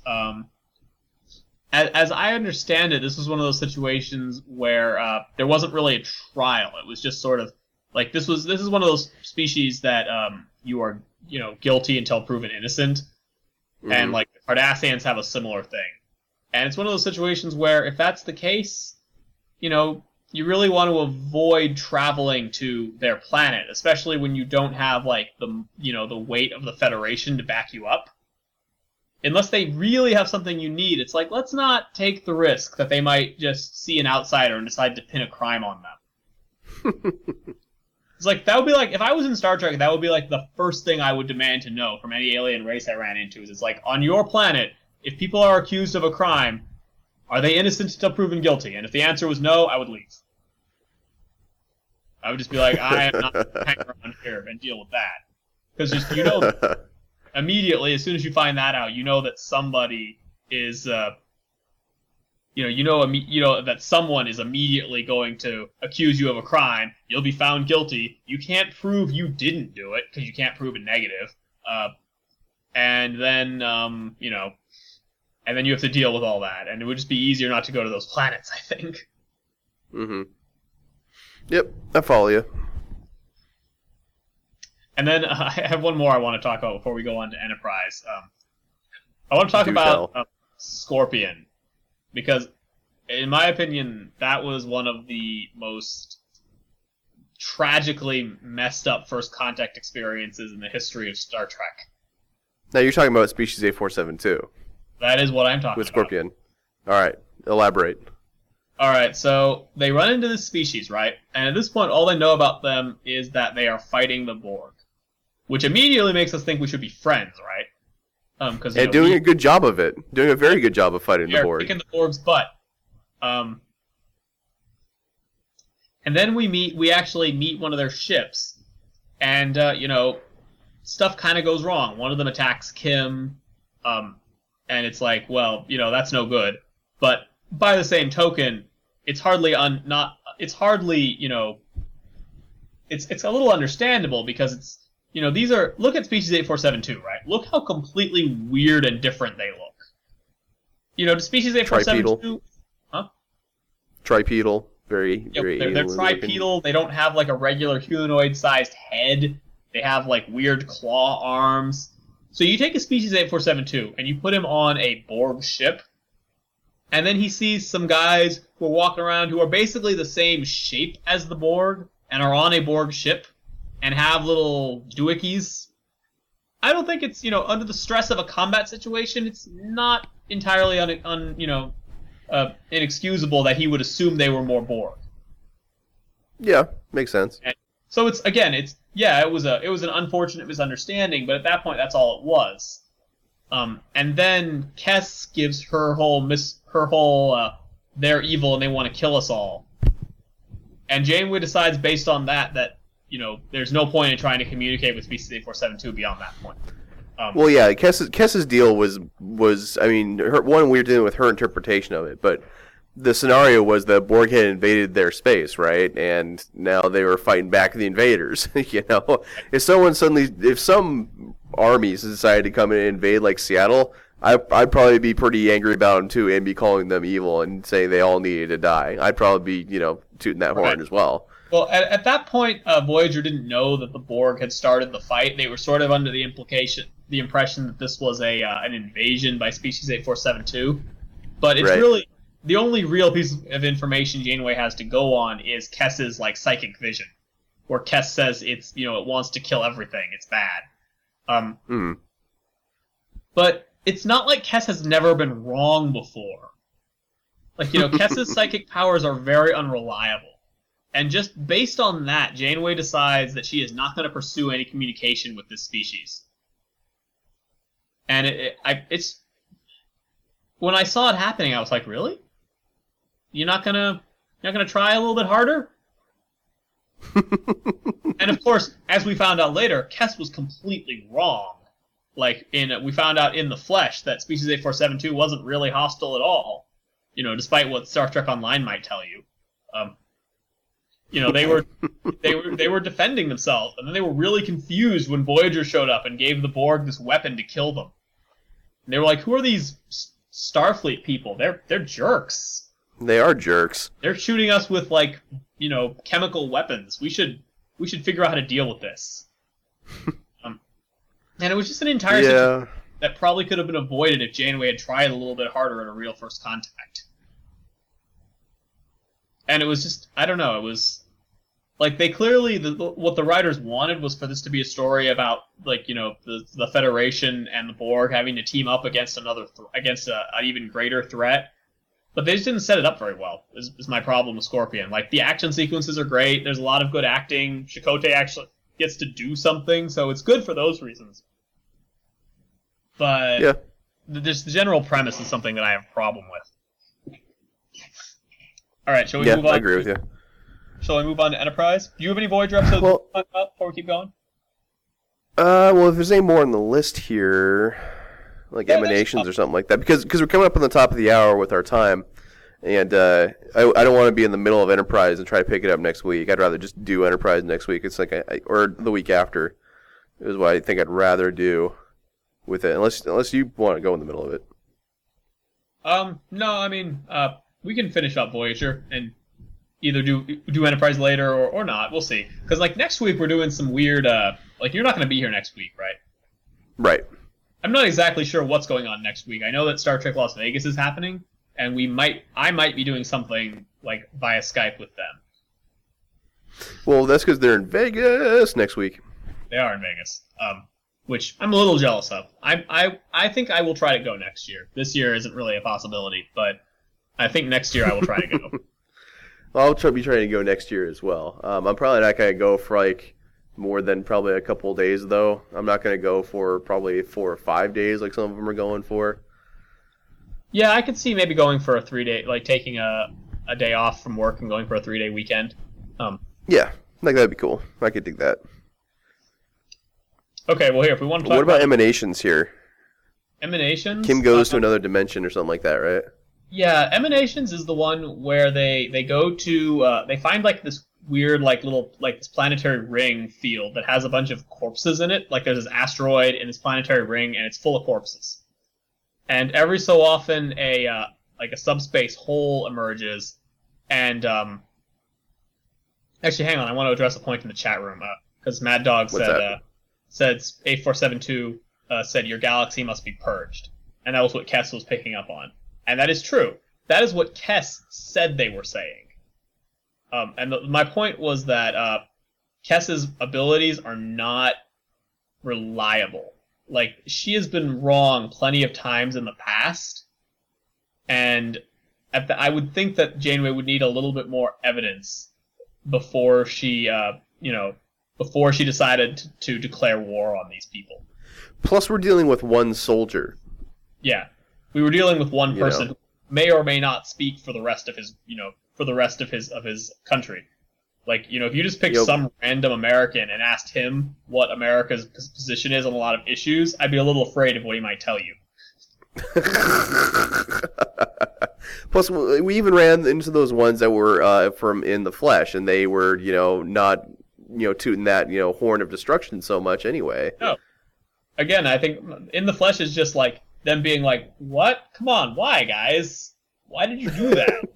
As I understand it, this was one of those situations where there wasn't really a trial. It was just sort of like this is one of those species that you are guilty until proven innocent, and like the Cardassians have a similar thing. And it's one of those situations where if that's the case, you really want to avoid traveling to their planet, especially when you don't have like the weight of the Federation to back you up. Unless they really have something you need, it's like, let's not take the risk that they might just see an outsider and decide to pin a crime on them. It's like, that would be like, if I was in Star Trek, that would be like the first thing I would demand to know from any alien race I ran into. Is it's like, on your planet, if people are accused of a crime, are they innocent until proven guilty? And if the answer was no, I would leave. I would just be like, I am not hanging around here and deal with that. Because just, immediately, as soon as you find that out, you know that somebody is, that someone is immediately going to accuse you of a crime. You'll be found guilty. You can't prove you didn't do it, because you can't prove a negative. And then, and then you have to deal with all that. And it would just be easier not to go to those planets, I think. Mm-hmm. Yep, I follow you. And then I have one more I want to talk about before we go on to Enterprise. I want to talk about Scorpion, because in my opinion, that was one of the most tragically messed up first contact experiences in the history of Star Trek. Now you're talking about Species A472. That is what I'm talking about. With Scorpion. All right, elaborate. All right, so they run into this species, right? And at this point, all they know about them is that they are fighting the Borg, which immediately makes us think we should be friends, right? Because doing a good job of it, doing a very good job of fighting the Borg. Kicking the Borg's butt. And then we actually meet one of their ships, and stuff kind of goes wrong. One of them attacks Kim, and it's like, well, that's no good. But by the same token, it's hardly it's a little understandable, because it's, look at Species 8472, right? Look how completely weird and different they look. To Species 8472, huh? Tripedal, very they're tripedal. They don't have like a regular humanoid-sized head. They have like weird claw arms. So you take a Species 8472 and you put him on a Borg ship, and then he sees some guys who are walking around who are basically the same shape as the Borg and are on a Borg ship and have little doohickeys. I don't think it's, under the stress of a combat situation, it's not entirely inexcusable that he would assume they were more Borg. Yeah, makes sense. And so it was an unfortunate misunderstanding, but at that point, that's all it was. And then Kes gives her whole they're evil and they want to kill us all. And Janeway decides based on that there's no point in trying to communicate with Species 8472 beyond that point. Well, yeah, Kes's deal was one, we were dealing with her interpretation of it, but the scenario was that Borg had invaded their space, right? And now they were fighting back the invaders. If some armies decided to come in and invade like Seattle, I'd probably be pretty angry about them too, and be calling them evil and saying they all needed to die. I'd probably be, tooting that horn as well. Well, at that point, Voyager didn't know that the Borg had started the fight. They were sort of under the impression that this was an invasion by Species 8472. But it's really the only real piece of information Janeway has to go on is Kes's psychic vision, where Kes says it wants to kill everything. It's bad. But it's not like Kes has never been wrong before. Kes's psychic powers are very unreliable. And just based on that, Janeway decides that she is not going to pursue any communication with this species. And it's when I saw it happening, I was like, really? You're not gonna try a little bit harder? And of course, as we found out later, Kes was completely wrong. We found out in the flesh that Species 8472 wasn't really hostile at all. Despite what Star Trek Online might tell you. They were defending themselves, and then they were really confused when Voyager showed up and gave the Borg this weapon to kill them. And they were like, "Who are these Starfleet people? They're jerks. They are jerks. They're shooting us with chemical weapons. We should figure out how to deal with this." And it was just an entire situation that probably could have been avoided if Janeway had tried a little bit harder at a real first contact. And it was just, I don't know, it was they clearly, what the writers wanted was for this to be a story about the Federation and the Borg having to team up against an even greater threat. But they just didn't set it up very well, is my problem with Scorpion. The action sequences are great, there's a lot of good acting, Chakotay actually gets to do something, so it's good for those reasons. But this the general premise is something that I have a problem with. All right, shall we Yeah, move on? I agree with you. Shall we move on to Enterprise? Do you have any Voyager episodes Well- to talk about before we keep going? Well, if there's any more on the list here, like Yeah, there's emanations or something like that, because we're coming up on the top of the hour with our time, and I don't want to be in the middle of Enterprise and try to pick it up next week. I'd rather just do Enterprise next week. It's like or the week after is what I think I'd rather do with it, unless you want to go in the middle of it. No, I mean, we can finish up Voyager and either do Enterprise later or not. We'll see. Because like next week we're doing some weird. Like you're not going to be here next week, right? Right. I'm not exactly sure what's going on next week. I know that Star Trek Las Vegas is happening, and I might be doing something like via Skype with them. Well, that's because they're in Vegas next week. They are in Vegas, which I'm a little jealous of. I think I will try to go next year. This year isn't really a possibility, but I think next year I will try to go. Well, I'll be trying to go next year as well. I'm probably not going to go for like more than probably a couple of days, though. I'm not going to go for probably 4 or 5 days like some of them are going for. Yeah, I could see maybe going for a 3-day, like taking a day off from work and going for a 3-day weekend. Yeah, like that'd be cool. I could dig that. Okay, well here, if we want to talk What about Emanations here? Emanations, Kim goes to another dimension or something like that, right? Yeah, Emanations is the one where they go to they find like this weird like little like this planetary ring field that has a bunch of corpses in it. Like there's this asteroid in this planetary ring and it's full of corpses. And every so often a like a subspace hole emerges. And actually, hang on, I want to address a point in the chat room because Mad Dog said 8472 said your galaxy must be purged, and that was what Kess was picking up on. And that is true. That is what Kess said they were saying. My point was that Kess's abilities are not reliable. Like, she has been wrong plenty of times in the past, and I would think that Janeway would need a little bit more evidence before she, before she decided to declare war on these people. Plus, we're dealing with one soldier. Yeah. We were dealing with one person who may or may not speak for the rest of his, of his country. Like, if you just picked some random American and asked him what America's position is on a lot of issues, I'd be a little afraid of what he might tell you. Plus, we even ran into those ones that were from in the flesh, and they were, not, tooting that, horn of destruction so much anyway. No. Again, I think in the flesh is just like them being like, what? Come on, why, guys? Why did you do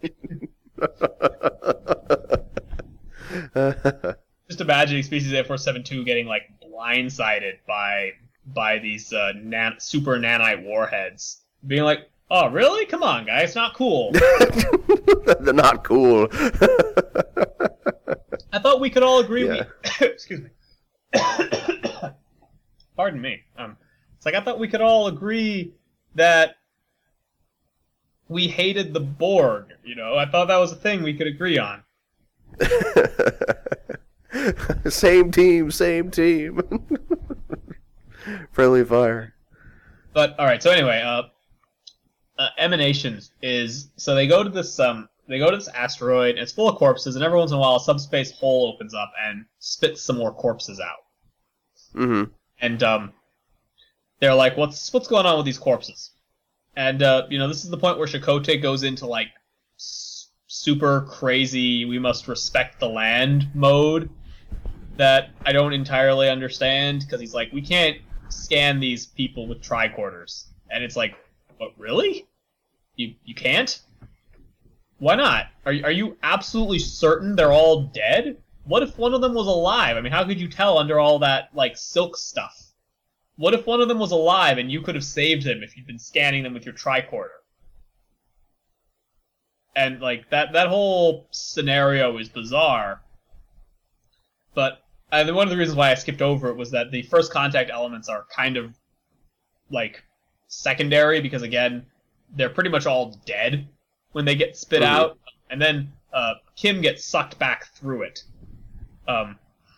that? Just imagining Species 8472 getting, like, blindsided by these super nanite warheads. Being like, oh, really? Come on, guys, not cool. They're not cool. I thought we could all agree excuse me. Pardon me. It's like I thought we could all agree that we hated the Borg, I thought that was a thing we could agree on. Same team. Friendly fire. But alright, so anyway, Emanations is so they go to this asteroid, and it's full of corpses, and every once in a while a subspace hole opens up and spits some more corpses out. Mm-hmm. And they're like, what's going on with these corpses? And this is the point where Chakotay goes into like super crazy, we must respect the land mode that I don't entirely understand, because he's like, we can't scan these people with tricorders. And it's like, what, really? You can't? Why not? Are you absolutely certain they're all dead? What if one of them was alive? I mean, how could you tell under all that, like, silk stuff? What if one of them was alive and you could have saved him if you'd been scanning them with your tricorder? And, like, that whole scenario is bizarre. But one of the reasons why I skipped over it was that the first contact elements are kind of, like, secondary, because, again, they're pretty much all dead when they get spit out. And then Kim gets sucked back through it.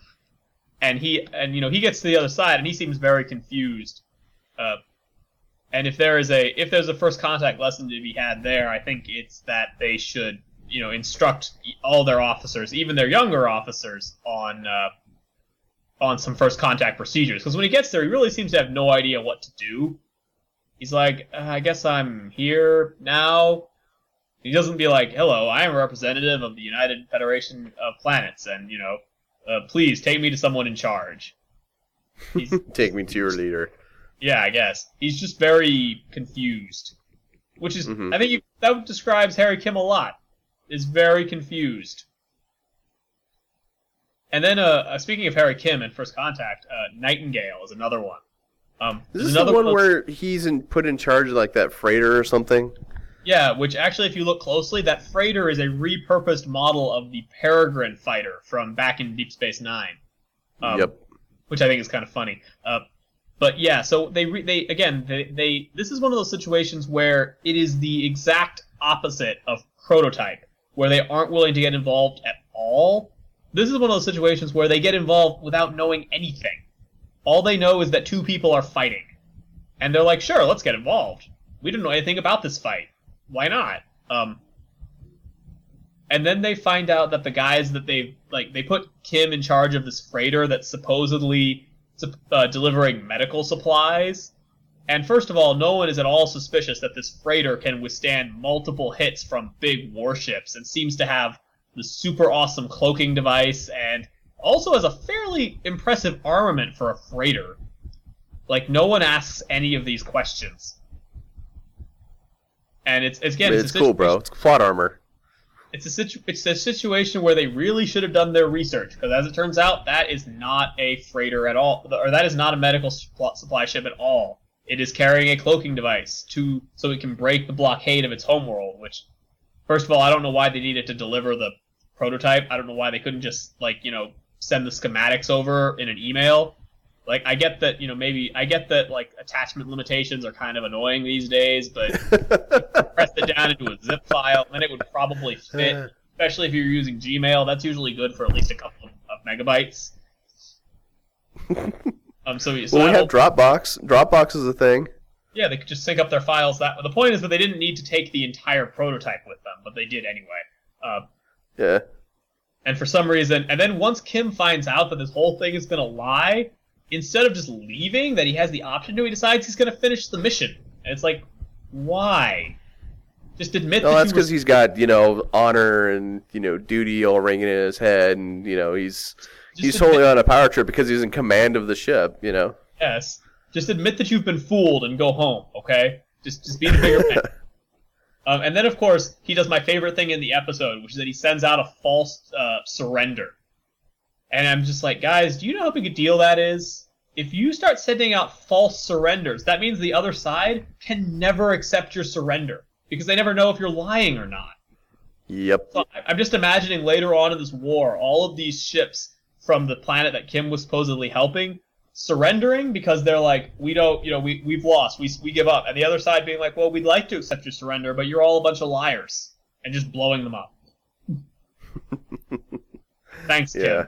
And he gets to the other side, and he seems very confused And if there's a first contact lesson to be had there, I think it's that they should, instruct all their officers, even their younger officers, on some first contact procedures. Because when he gets there, he really seems to have no idea what to do. He's like, I guess I'm here now. He doesn't be like, hello, I am a representative of the United Federation of Planets, and, please take me to someone in charge. Take me to your leader. Yeah, I guess. He's just very confused. Which is, I think that describes Harry Kim a lot. Is very confused. And then, speaking of Harry Kim and First Contact, Nightingale is another one. Is this the one where he's put in charge of like that freighter or something? Yeah, which actually, if you look closely, that freighter is a repurposed model of the Peregrine fighter from back in Deep Space Nine. Yep. Which I think is kind of funny. But yeah, so this is one of those situations where it is the exact opposite of Prototype, where they aren't willing to get involved at all. This is one of those situations where they get involved without knowing anything. All they know is that two people are fighting. And they're like, sure, let's get involved. We don't know anything about this fight. Why not? And then they find out that the guys that they put Kim in charge of this freighter that's supposedly delivering medical supplies. And first of all, no one is at all suspicious that this freighter can withstand multiple hits from big warships and seems to have the super awesome cloaking device and also has a fairly impressive armament for a freighter. Like, no one asks any of these questions. And it's cool, bro. It's plot armor. It's a situation where they really should have done their research, because as it turns out, that is not a freighter at all, or that is not a medical supply ship at all. It is carrying a cloaking device so it can break the blockade of its homeworld. Which, first of all, I don't know why they needed to deliver the prototype. I don't know why they couldn't just send the schematics over in an email. Like, I get that, like, attachment limitations are kind of annoying these days, but press it down into a zip file, and then it would probably fit, especially if you're using Gmail. That's usually good for at least a couple of megabytes. We have Dropbox. Dropbox is a thing. Yeah, they could just sync up their files. The point is that they didn't need to take the entire prototype with them, but they did anyway. Yeah. And for some reason, and then once Kim finds out that this whole thing has been a lie, instead of just leaving, that he has the option to, he decides he's going to finish the mission. And it's like, why? Just admit that. No, that's because he's got, honor and, duty all ringing in his head, and, he's totally on a power trip because he's in command of the ship, Yes. Just admit that you've been fooled and go home, okay? Just be the bigger man. And then, of course, he does my favorite thing in the episode, which is that he sends out a false surrender. And I'm just like, guys, do you know how big a deal that is? If you start sending out false surrenders, that means the other side can never accept your surrender, because they never know if you're lying or not. Yep. So I'm just imagining later on in this war, all of these ships from the planet that Kim was supposedly helping surrendering because they're like, we don't, we've lost, we give up. And the other side being like, well, we'd like to accept your surrender, but you're all a bunch of liars. And just blowing them up. Thanks, Kim.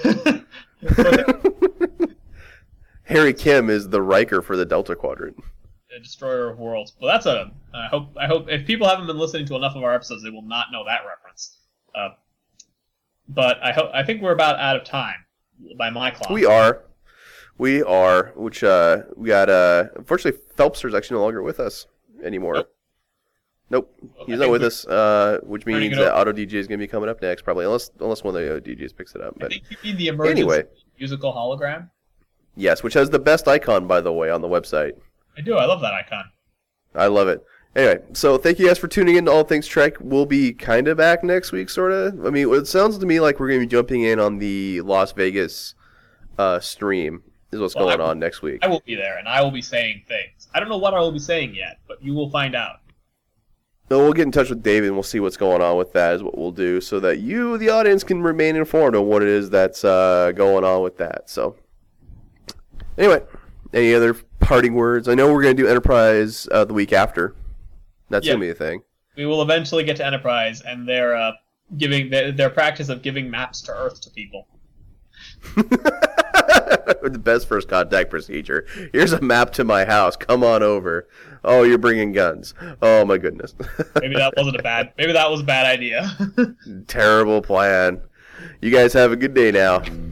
Harry Kim is the Riker for the Delta Quadrant. The Destroyer of Worlds. Well, that's I hope if people haven't been listening to enough of our episodes, they will not know that reference. But I think we're about out of time by my clock. We are. Which we got. Unfortunately, Phelpster's actually no longer with us anymore. Nope. He's not with us, which means that Auto DJ is going to be coming up next, probably, unless one of the DJs picks it up. But I think you mean the emergence musical hologram. Yes, which has the best icon, by the way, on the website. I do. I love that icon. I love it. Anyway, so thank you guys for tuning in to All Things Trek. We'll be kind of back next week, sort of. I mean, it sounds to me like we're going to be jumping in on the Las Vegas stream is what's going on next week. I will be there, and I will be saying things. I don't know what I will be saying yet, but you will find out. So we'll get in touch with David, and we'll see what's going on with that is what we'll do, so that you, the audience, can remain informed on what it is that's going on with that. So, anyway, any other parting words? I know we're going to do Enterprise the week after. That's going to be a thing. We will eventually get to Enterprise, and their giving their practice of giving maps to Earth to people. The best first contact procedure. Here's a map to my house. Come on over. Oh, you're bringing guns. Oh my goodness. Maybe that was a bad idea. Terrible plan. You guys have a good day now.